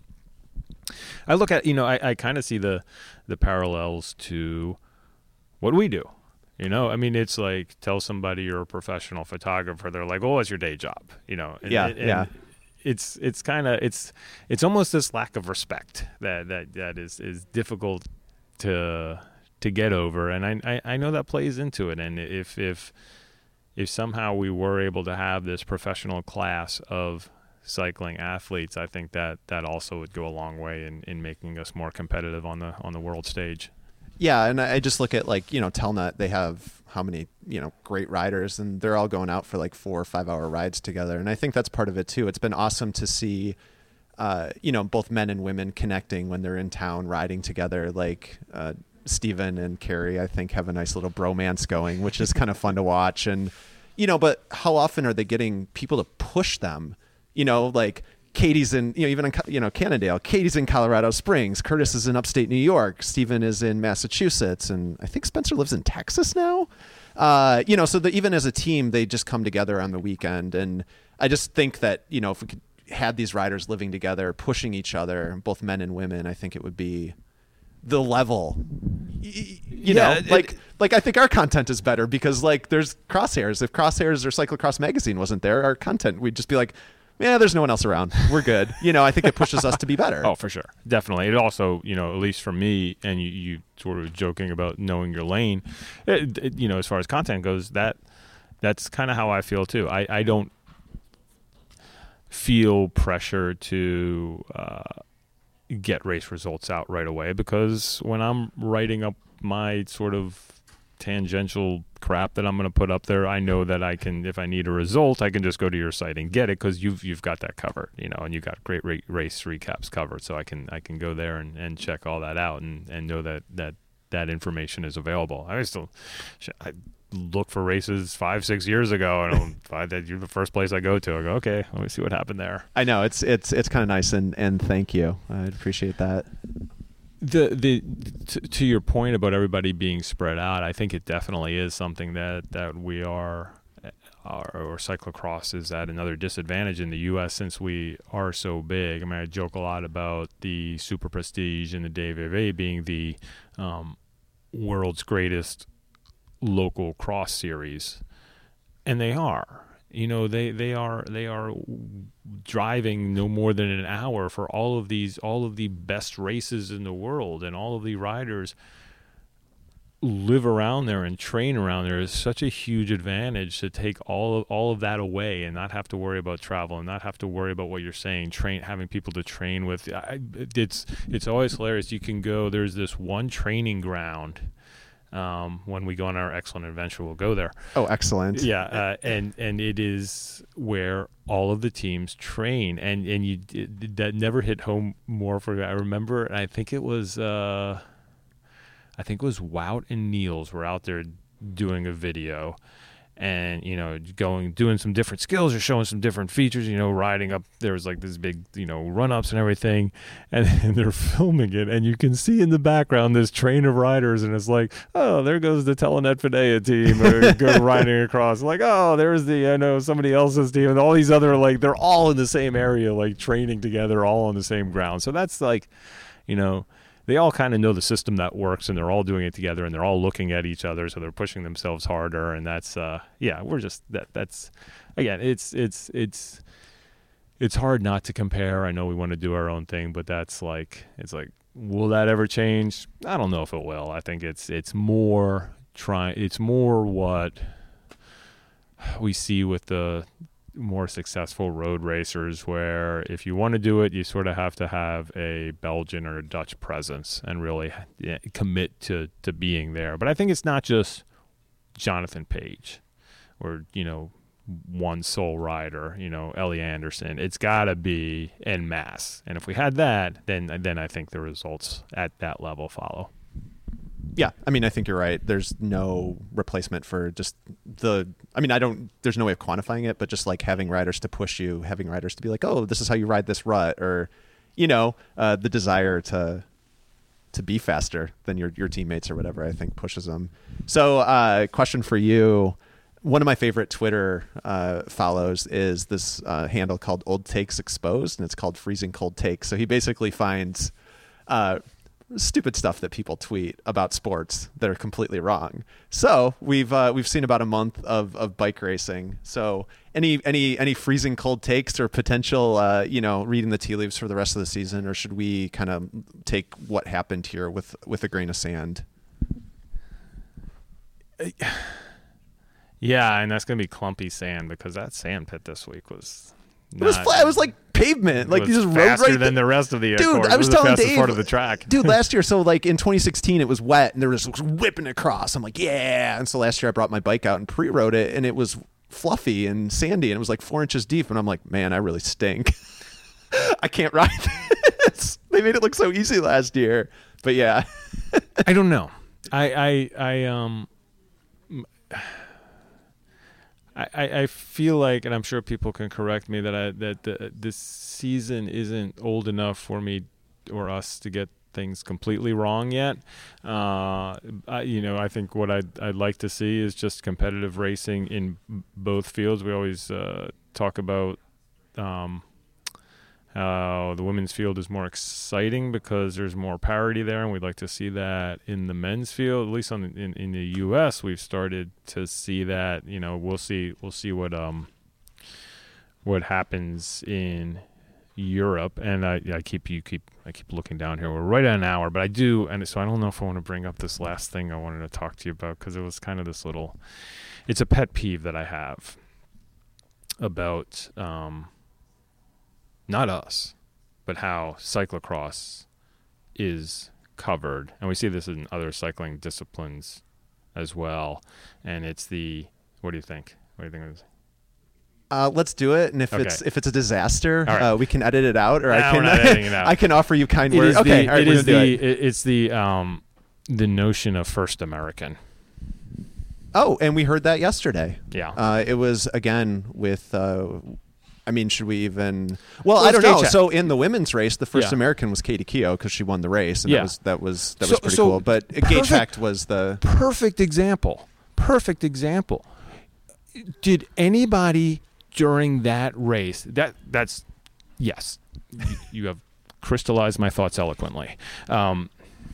[SPEAKER 1] I look at, you know, I, I kind of see the the parallels to what we do. You know, I mean, it's like, tell somebody you're a professional photographer. They're like, oh, it's your day job. You know, and,
[SPEAKER 2] yeah,
[SPEAKER 1] and,
[SPEAKER 2] yeah.
[SPEAKER 1] It's it's kind of it's it's almost this lack of respect that that, that is, is difficult to to get over, and I, I I know that plays into it. And if if if somehow we were able to have this professional class of cycling athletes, I think that that also would go a long way in, in making us more competitive on the on the world stage.
[SPEAKER 2] Yeah, and I just look at, like, you know, Telnet, they have how many, you know, great riders, and they're all going out for like four or five hour rides together. And I think that's part of it too. It's been awesome to see, uh, you know, both men and women connecting when they're in town riding together. Like, uh, Steven and Carrie, I think, have a nice little bromance going, which is kind of fun to watch. And, you know, but how often are they getting people to push them? You know, like Katie's in, you know, even in, you know, Cannondale, Katie's in Colorado Springs, Curtis is in upstate New York, Steven is in Massachusetts, and I think Spencer lives in Texas now. Uh, you know, so that even as a team, they just come together on the weekend. And I just think that, you know, if we could had these riders living together, pushing each other, both men and women, I think it would be the level, you yeah, know, it, like, like I think our content is better because like there's Crosshairs. If Crosshairs or Cyclocross Magazine wasn't there, our content, we'd just be like, yeah, there's no one else around. We're good. You know, I think it pushes us to be better.
[SPEAKER 1] Oh, for sure. Definitely. It also, you know, at least for me, and you, you sort of joking about knowing your lane, it, it, you know, as far as content goes, that that's kind of how I feel too. I, I don't feel pressure to uh, get race results out right away because when I'm writing up my sort of tangential crap that I'm going to put up there, I know that I can, if I need a result, I can just go to your site and get it because you've you've got that covered, you know, and you got great ra- race recaps covered, so I can I can go there and, and check all that out and, and know that, that that information is available. I still I look for races five six years ago and I'll find that you're the first place I go to. I go, okay, let me see what happened there.
[SPEAKER 2] I know it's it's it's kind of nice and and thank you. I appreciate that.
[SPEAKER 1] The the to, to your point about everybody being spread out, I think it definitely is something that, that we are, or, or cyclocross is at another disadvantage in the U S since we are so big. I mean, I joke a lot about the Super Prestige and the D V V being the um, world's greatest local cross series, and they are. You know, they, they are they are driving no more than an hour for all of these all of the best races in the world, and all of the riders live around there and train around there. Is such a huge advantage to take all of all of that away and not have to worry about travel and not have to worry about what you're saying. Train having people to train with. I, it's it's always hilarious. You can go. There's this one training ground. Um, when we go on our excellent adventure, we'll go there.
[SPEAKER 2] Oh, excellent!
[SPEAKER 1] Yeah, uh, and and it is where all of the teams train, and and you it, that never hit home more for me. I remember, and I think it was, uh, I think it was Wout and Niels were out there doing a video, and you know, going doing some different skills or showing some different features. You know, riding up there was like this big, you know, run ups and everything, and, and they're filming it, and you can see in the background this train of riders, and it's like, oh, there goes the Telenet Fidea team or go riding across. Like, oh, there's the I know somebody else's team, and all these other like they're all in the same area, like training together, all on the same ground. So that's like, you know. They all kind of know the system that works, and they're all doing it together, and they're all looking at each other, so they're pushing themselves harder. And that's, uh, yeah, we're just that. That's again, it's it's it's it's hard not to compare. I know we want to do our own thing, but that's like it's like, will that ever change? I don't know if it will. I think it's it's more trying. It's more what we see with the more successful road racers, where if you want to do it, you sort of have to have a Belgian or a Dutch presence and really yeah, commit to, to being there. But I think it's not just Jonathan Page or, you know, one sole rider, you know, Ellie Anderson. It's got to be en masse. And if we had that, then then I think the results at that level follow.
[SPEAKER 2] Yeah, I mean, I think you're right. There's no replacement for just the, I mean, I don't, there's no way of quantifying it, but just like having riders to push you, having riders to be like, oh, this is how you ride this rut, or, you know, uh, the desire to to be faster than your, your teammates or whatever, I think pushes them. So uh, question for you. One of my favorite Twitter uh, follows is this uh, handle called Old Takes Exposed, and it's called Freezing Cold Takes. So he basically finds uh, stupid stuff that people tweet about sports that are completely wrong. So we've uh, we've seen about a month of, of bike racing. So any any any freezing cold takes or potential uh, you know reading the tea leaves for the rest of the season, or should we kind of take what happened here with with a grain of sand?
[SPEAKER 1] Yeah, and that's gonna be clumpy sand because that sand pit this week was
[SPEAKER 2] It was flat. It was like pavement. Like you just rode
[SPEAKER 1] faster
[SPEAKER 2] right
[SPEAKER 1] than the rest of the uh,
[SPEAKER 2] dude.
[SPEAKER 1] course.
[SPEAKER 2] I was,
[SPEAKER 1] it was
[SPEAKER 2] telling
[SPEAKER 1] the fastest
[SPEAKER 2] Dave,
[SPEAKER 1] part of the track,
[SPEAKER 2] dude. Last year, so like in twenty sixteen, it was wet and they were just whipping across. I'm like, yeah. And so last year, I brought my bike out and pre-rode it, and it was fluffy and sandy, and it was like four inches deep. And I'm like, man, I really stink. I can't ride this. They made it look so easy last year, but yeah.
[SPEAKER 1] I don't know. I I I um. I, I feel like, and I'm sure people can correct me, that I, that the, this season isn't old enough for me or us to get things completely wrong yet. Uh, I, you know, I think what I'd, I'd like to see is just competitive racing in both fields. We always uh, talk about um, how the women's field is more exciting because there's more parity there, and we'd like to see that in the men's field. At least on the, in in the U S, we've started to see that. You know, we'll see we'll see what um what happens in Europe. And I, I keep you keep I keep looking down here. We're right at an hour, but I do, and so I don't know if I want to bring up this last thing I wanted to talk to you about, because it was kind of this little. It's a pet peeve that I have about. Um, Not us, but how cyclocross is covered. And we see this in other cycling disciplines as well. And it's the, what do you think? What do you think of this?
[SPEAKER 2] Uh, let's do it, and if
[SPEAKER 1] Okay.
[SPEAKER 2] it's if it's a disaster,
[SPEAKER 1] All right.
[SPEAKER 2] uh, we can edit it out, or
[SPEAKER 1] Nah,
[SPEAKER 2] I can
[SPEAKER 1] we're not editing it out.
[SPEAKER 2] I can offer you kind
[SPEAKER 1] It
[SPEAKER 2] words.
[SPEAKER 1] is
[SPEAKER 2] Okay,
[SPEAKER 1] the,
[SPEAKER 2] all right,
[SPEAKER 1] it
[SPEAKER 2] we're
[SPEAKER 1] is
[SPEAKER 2] gonna do
[SPEAKER 1] the,
[SPEAKER 2] it.
[SPEAKER 1] it- it's the, um, the notion of first American.
[SPEAKER 2] Oh, and we heard that yesterday.
[SPEAKER 1] Yeah.
[SPEAKER 2] Uh, it was again with. Uh, I mean, should we even? Well,
[SPEAKER 1] Well,
[SPEAKER 2] I
[SPEAKER 1] it's
[SPEAKER 2] don't know.
[SPEAKER 1] Gage
[SPEAKER 2] So in the women's race, the first
[SPEAKER 1] Yeah.
[SPEAKER 2] American was Katie Keogh because she won the race, and
[SPEAKER 1] Yeah.
[SPEAKER 2] that was that was that
[SPEAKER 1] So-
[SPEAKER 2] was pretty
[SPEAKER 1] so
[SPEAKER 2] cool. But Gage
[SPEAKER 1] perfect-
[SPEAKER 2] Hecht was the.
[SPEAKER 1] Perfect example. Perfect example. Did anybody during that race that that's yes, you, you have crystallized my thoughts eloquently. Um,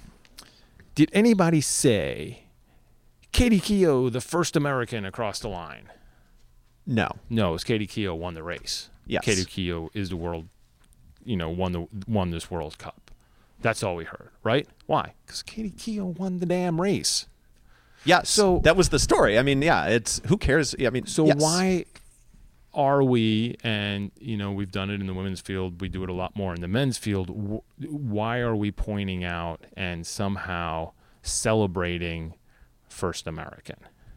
[SPEAKER 1] did anybody say Katie Keogh, the first American across the line?
[SPEAKER 2] No.
[SPEAKER 1] No, it was Katie Keogh won the race.
[SPEAKER 2] Yes.
[SPEAKER 1] Katie Keogh is the world, you know, won the won this World Cup. That's all we heard, right? Why? Because Katie Keogh won the damn race.
[SPEAKER 2] Yes.
[SPEAKER 1] So-
[SPEAKER 2] that was the story. I mean, yeah. It's who cares? I mean,
[SPEAKER 1] So
[SPEAKER 2] yes.
[SPEAKER 1] why are we, and you know, we've done it in the women's field, we do it a lot more in the men's field. Wh- why are we pointing out and somehow celebrating first American?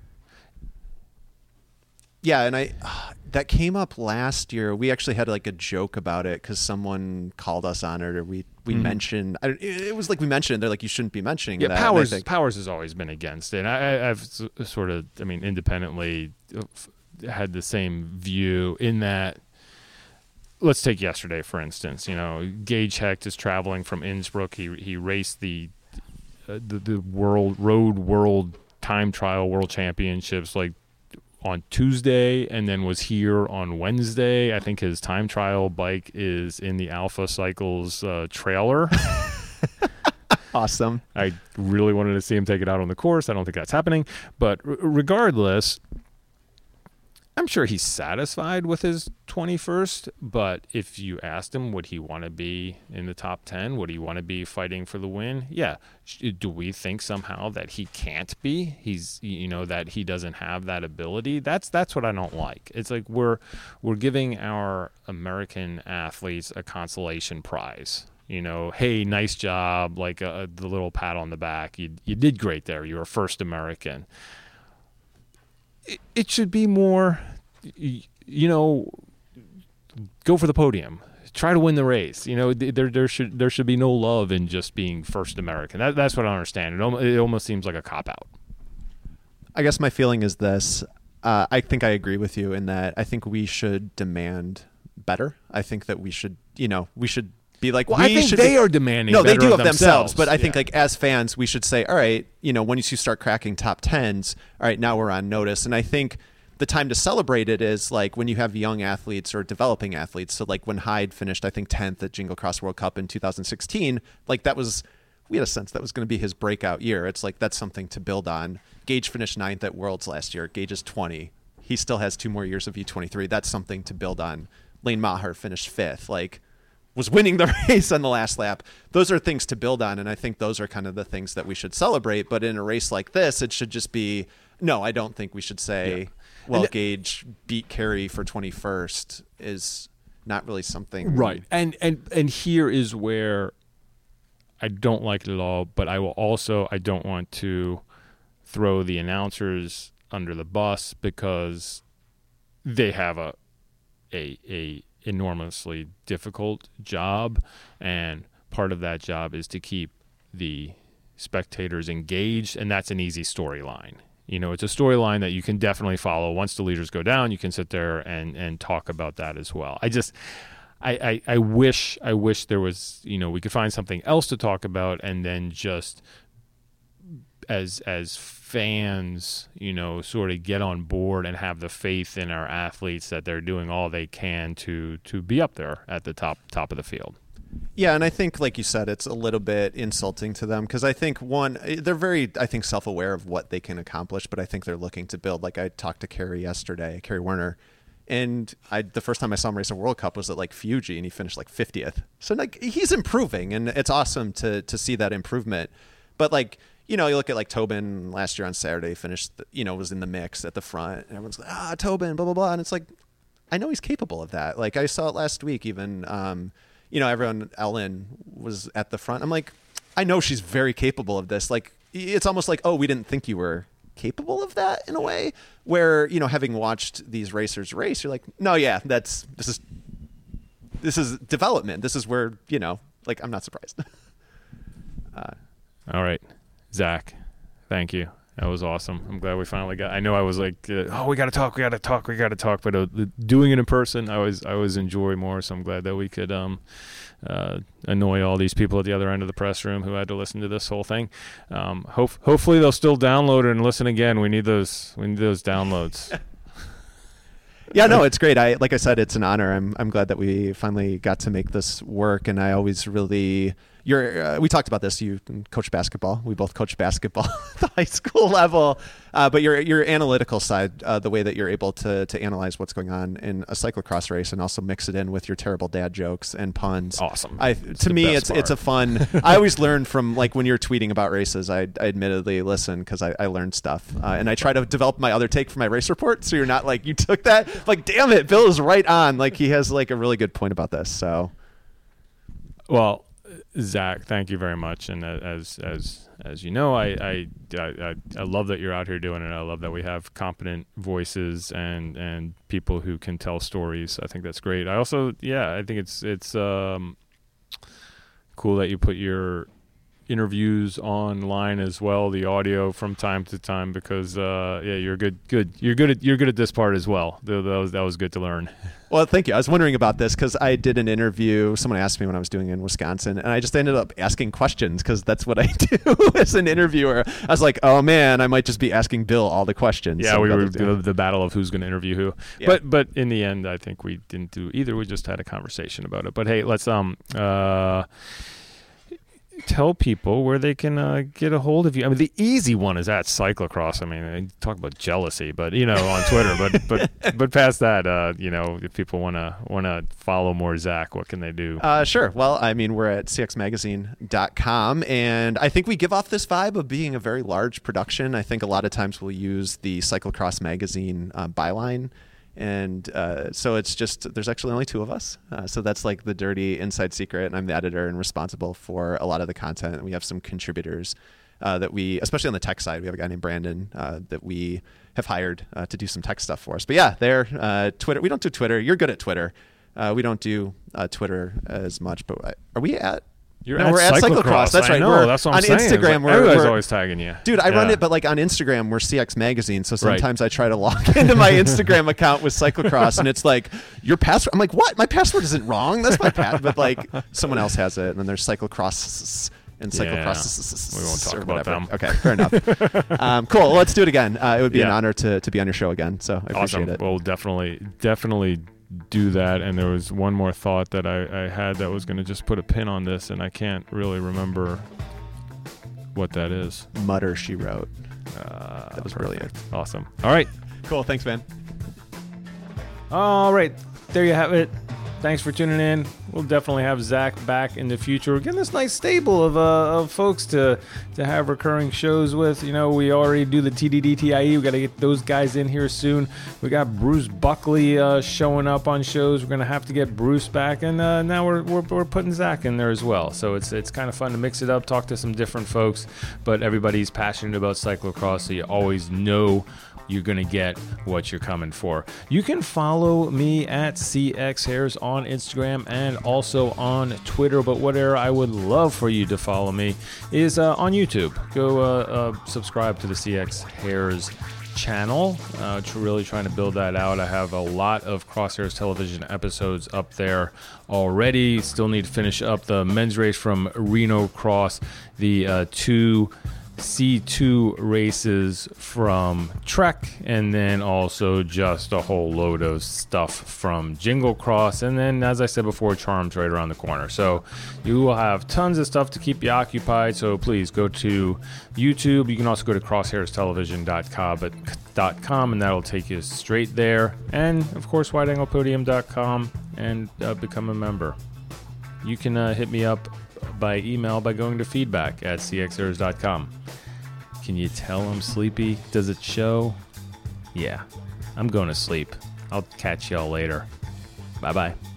[SPEAKER 2] Yeah, and I uh, that came up last year. We actually had like a joke about it because someone called us on it, or we we
[SPEAKER 1] Mhm.
[SPEAKER 2] mentioned. I, it was like we mentioned. They're like, you shouldn't be mentioning
[SPEAKER 1] Yeah,
[SPEAKER 2] that. And I
[SPEAKER 1] Powers.
[SPEAKER 2] think-
[SPEAKER 1] Powers has always been against it. And I, I- I've s- sort of, I mean, independently uh, f- had the same view in that. Let's take yesterday, for instance. You know, Gage Hecht is traveling from Innsbruck. He he raced the uh, the, the world road world time trial world championships like on Tuesday, and then was here on Wednesday. I think his time trial bike is in the Alpha Cycles uh, trailer.
[SPEAKER 2] Awesome.
[SPEAKER 1] I really wanted to see him take it out on the course. I don't think that's happening. But r- regardless, I'm sure he's satisfied with his twenty-first. But if you asked him, would he want to be in the top ten? Would he want to be fighting for the win? Yeah. Sh- Do we think somehow that he can't be? He's, you know, that he doesn't have that ability? That's that's what I don't like. It's like we're we're giving our American athletes a consolation prize. You know, hey, nice job, like uh, the little pat on the back. You you did great there. You were first American. It, it should be more, y- you know, go for the podium. Try to win the race. You know, th- there there should there should be no love in just being first American. That, that's what I don't understand. It, al- it almost seems like a cop out.
[SPEAKER 2] I guess my feeling is this. Uh, I think I agree with you in that I think we should demand better. I think that we should, you know, we should be like,
[SPEAKER 1] Well,
[SPEAKER 2] we
[SPEAKER 1] I think
[SPEAKER 2] should
[SPEAKER 1] they
[SPEAKER 2] be,
[SPEAKER 1] are demanding.
[SPEAKER 2] No, they
[SPEAKER 1] better
[SPEAKER 2] do
[SPEAKER 1] of
[SPEAKER 2] of themselves.
[SPEAKER 1] themselves.
[SPEAKER 2] But I think
[SPEAKER 1] Yeah.
[SPEAKER 2] like as fans, we should say, all right, you know, once you start cracking top tens, all right, now we're on notice. And I think the time to celebrate it is like when you have young athletes or developing athletes. So like when Hyde finished, I think tenth at Jingle Cross World Cup in two thousand sixteen, like that was, we had a sense that was going to be his breakout year. It's like, that's something to build on. Gage finished ninth at Worlds last year. Gage is twenty. He still has two more years of U twenty-three. That's something to build on. Lane Maher finished fifth. Like, was winning the race on the last lap. Those are things to build on, and I think those are kind of the things that we should celebrate. But in a race like this, it should just be, no, I don't think we should say,
[SPEAKER 1] Yeah.
[SPEAKER 2] well,
[SPEAKER 1] And-
[SPEAKER 2] Gage beat Carey for twenty-first is, not really something.
[SPEAKER 1] Right. And and and here is where I don't like it at all, but I will also I don't want to throw the announcers under the bus because they have a a a enormously difficult job, and part of that job is to keep the spectators engaged, and that's an easy storyline. You know, it's a storyline that you can definitely follow. Once the leaders go down, you can sit there and, and talk about that as well. I just, I, I, I wish, I wish there was, you know, we could find something else to talk about, and then just as as fans, you know, sort of get on board and have the faith in our athletes that they're doing all they can to to be up there at the top top of the field.
[SPEAKER 2] Yeah, and I think, like you said, it's a little bit insulting to them because I think, one, they're very, I think, self-aware of what they can accomplish, but I think they're looking to build. Like I talked to Kerry yesterday, Kerry Werner, and I the first time I saw him race a World Cup was at like Fuji, and he finished like fiftieth. So like he's improving, and it's awesome to to see that improvement. But like, you know, you look at like Tobin last year on Saturday, finished, you know, was in the mix at the front, and everyone's like, ah, Tobin, blah, blah, blah. And it's like, I know he's capable of that. Like I saw it last week, even, um, you know, everyone, Ellen was at the front. I'm like, I know she's very capable of this. Like, it's almost like, oh, we didn't think you were capable of that in a way where, you know, having watched these racers race, you're like, no, yeah, that's, this is, this is development. This is where, you know, like, I'm not surprised. uh,
[SPEAKER 1] All right, Zach, thank you. That was awesome. I'm glad we finally got. I know I was like, uh, oh, we got to talk, we got to talk, we got to talk. But uh, doing it in person, I always, I always enjoy more. So I'm glad that we could um, uh, annoy all these people at the other end of the press room who had to listen to this whole thing. Um, hope, hopefully they'll still download it and listen again. We need those. We need those downloads.
[SPEAKER 2] Yeah, no, it's great. I like I said, it's an honor. I'm I'm glad that we finally got to make this work, and I always really. You're, uh, we talked about this. You coach basketball. We both coach basketball at the high school level. Uh, but your your analytical side, uh, the way that you're able to to analyze what's going on in a cyclocross race, and also mix it in with your terrible dad jokes and puns.
[SPEAKER 1] Awesome.
[SPEAKER 2] I
[SPEAKER 1] it's
[SPEAKER 2] to me, it's
[SPEAKER 1] part.
[SPEAKER 2] it's a fun. I always learn from like when you're tweeting about races. I, I admittedly listen because I, I learned stuff, uh, and I try to develop my other take for my race report. So you're not like you took that like, damn it, Bill is right on. Like he has like a really good point about this. So,
[SPEAKER 1] well. Zach, thank you very much. And as as as you know, I, I I I love that you're out here doing it. I love that we have competent voices and and people who can tell stories. I think that's great. I also, yeah, I think it's it's um, cool that you put your interviews online as well, the audio from time to time, because uh, yeah, you're good good you're good at you're good at this part as well. That was that was good to learn.
[SPEAKER 2] Well, thank you. I was wondering about this because I did an interview. Someone asked me when I was doing it in Wisconsin, and I just ended up asking questions because that's what I do as an interviewer. I was like, oh, man, I might just be asking Bill all the questions.
[SPEAKER 1] Yeah,
[SPEAKER 2] so
[SPEAKER 1] we were the, the battle of who's going to interview who. Yeah. But but in the end, I think we didn't do either. We just had a conversation about it. But, hey, let's um uh. tell people where they can uh, get a hold of you. I mean, the easy one is at Cyclocross. I mean, I talk about jealousy, but you know, on Twitter. But but but past that, uh, you know, if people want to want to follow more Zach, what can they do?
[SPEAKER 2] Uh, sure. Well, I mean, we're at c x magazine dot com, and I think we give off this vibe of being a very large production. I think a lot of times we'll use the Cyclocross magazine uh, byline. And uh, so it's just, there's actually only two of us. Uh, so that's like the dirty inside secret. And I'm the editor and responsible for a lot of the content. And we have some contributors uh, that we, especially on the tech side, we have a guy named Brandon uh, that we have hired uh, to do some tech stuff for us. But yeah, there, uh, Twitter. We don't do Twitter. You're good at Twitter. Uh, we don't do uh, Twitter as much. But are we at?
[SPEAKER 1] You're
[SPEAKER 2] no,
[SPEAKER 1] at
[SPEAKER 2] we're at
[SPEAKER 1] Cyclocross.
[SPEAKER 2] Cyclocross. That's
[SPEAKER 1] I
[SPEAKER 2] right.
[SPEAKER 1] know,
[SPEAKER 2] We're
[SPEAKER 1] that's what I'm
[SPEAKER 2] on
[SPEAKER 1] saying.
[SPEAKER 2] Instagram.
[SPEAKER 1] Like,
[SPEAKER 2] we're,
[SPEAKER 1] everybody's
[SPEAKER 2] we're,
[SPEAKER 1] always tagging you,
[SPEAKER 2] dude. I
[SPEAKER 1] yeah.
[SPEAKER 2] run it, but like on Instagram, we're C X Magazine. So sometimes right. I try to log into my Instagram account with Cyclocross, and it's like your password. I'm like, what? My password isn't wrong. That's my password. But like someone else has it, and then there's Cyclocross and Cyclocross.
[SPEAKER 1] Yeah. We won't talk about them.
[SPEAKER 2] Okay, fair enough. um, cool. Well, let's do it again. Uh, it would be
[SPEAKER 1] yeah.
[SPEAKER 2] an honor to to be on your show again. So I appreciate
[SPEAKER 1] awesome.
[SPEAKER 2] it.
[SPEAKER 1] Well, definitely, definitely. do that. And there was one more thought that I, I had that was going to just put a pin on this, and I can't really remember what that is.
[SPEAKER 2] Mutter, she wrote.
[SPEAKER 1] Uh,
[SPEAKER 2] that was
[SPEAKER 1] perfect.
[SPEAKER 2] brilliant.
[SPEAKER 1] Awesome. All right.
[SPEAKER 2] Cool. Thanks, man.
[SPEAKER 1] All right. There you have it. thanks for tuning in. We'll definitely have Zach back in the future. We're getting this nice stable of uh, of folks to to have recurring shows with. You know, we already do the T D D T I E. We got to get those guys in here soon. We got Bruce Buckley uh, showing up on shows. We're gonna have to get Bruce back, and uh, now we're, we're we're putting Zach in there as well. So it's it's kind of fun to mix it up, talk to some different folks. But everybody's passionate about cyclocross, so you always know you're going to get what you're coming for. You can follow me at C X Hairs on Instagram and also on Twitter, but whatever I would love for you to follow me is uh, on YouTube. Go uh, uh, subscribe to the C X Hairs channel. Uh, to really trying to build that out. I have a lot of Crosshairs television episodes up there already. Still need to finish up the men's race from Reno Cross, the uh, two C two races from Trek, and then also just a whole load of stuff from Jingle Cross, and then, as I said before, Charms right around the corner. So you will have tons of stuff to keep you occupied, so please go to YouTube. You can also go to crosshairs television dot com, and that'll take you straight there, and of course wide angle podium dot com, and uh, become a member. You can uh, hit me up by email by going to feedback at c x hairs dot com. Can you tell I'm sleepy? Does it show? Yeah, I'm going to sleep. I'll catch y'all later. Bye-bye.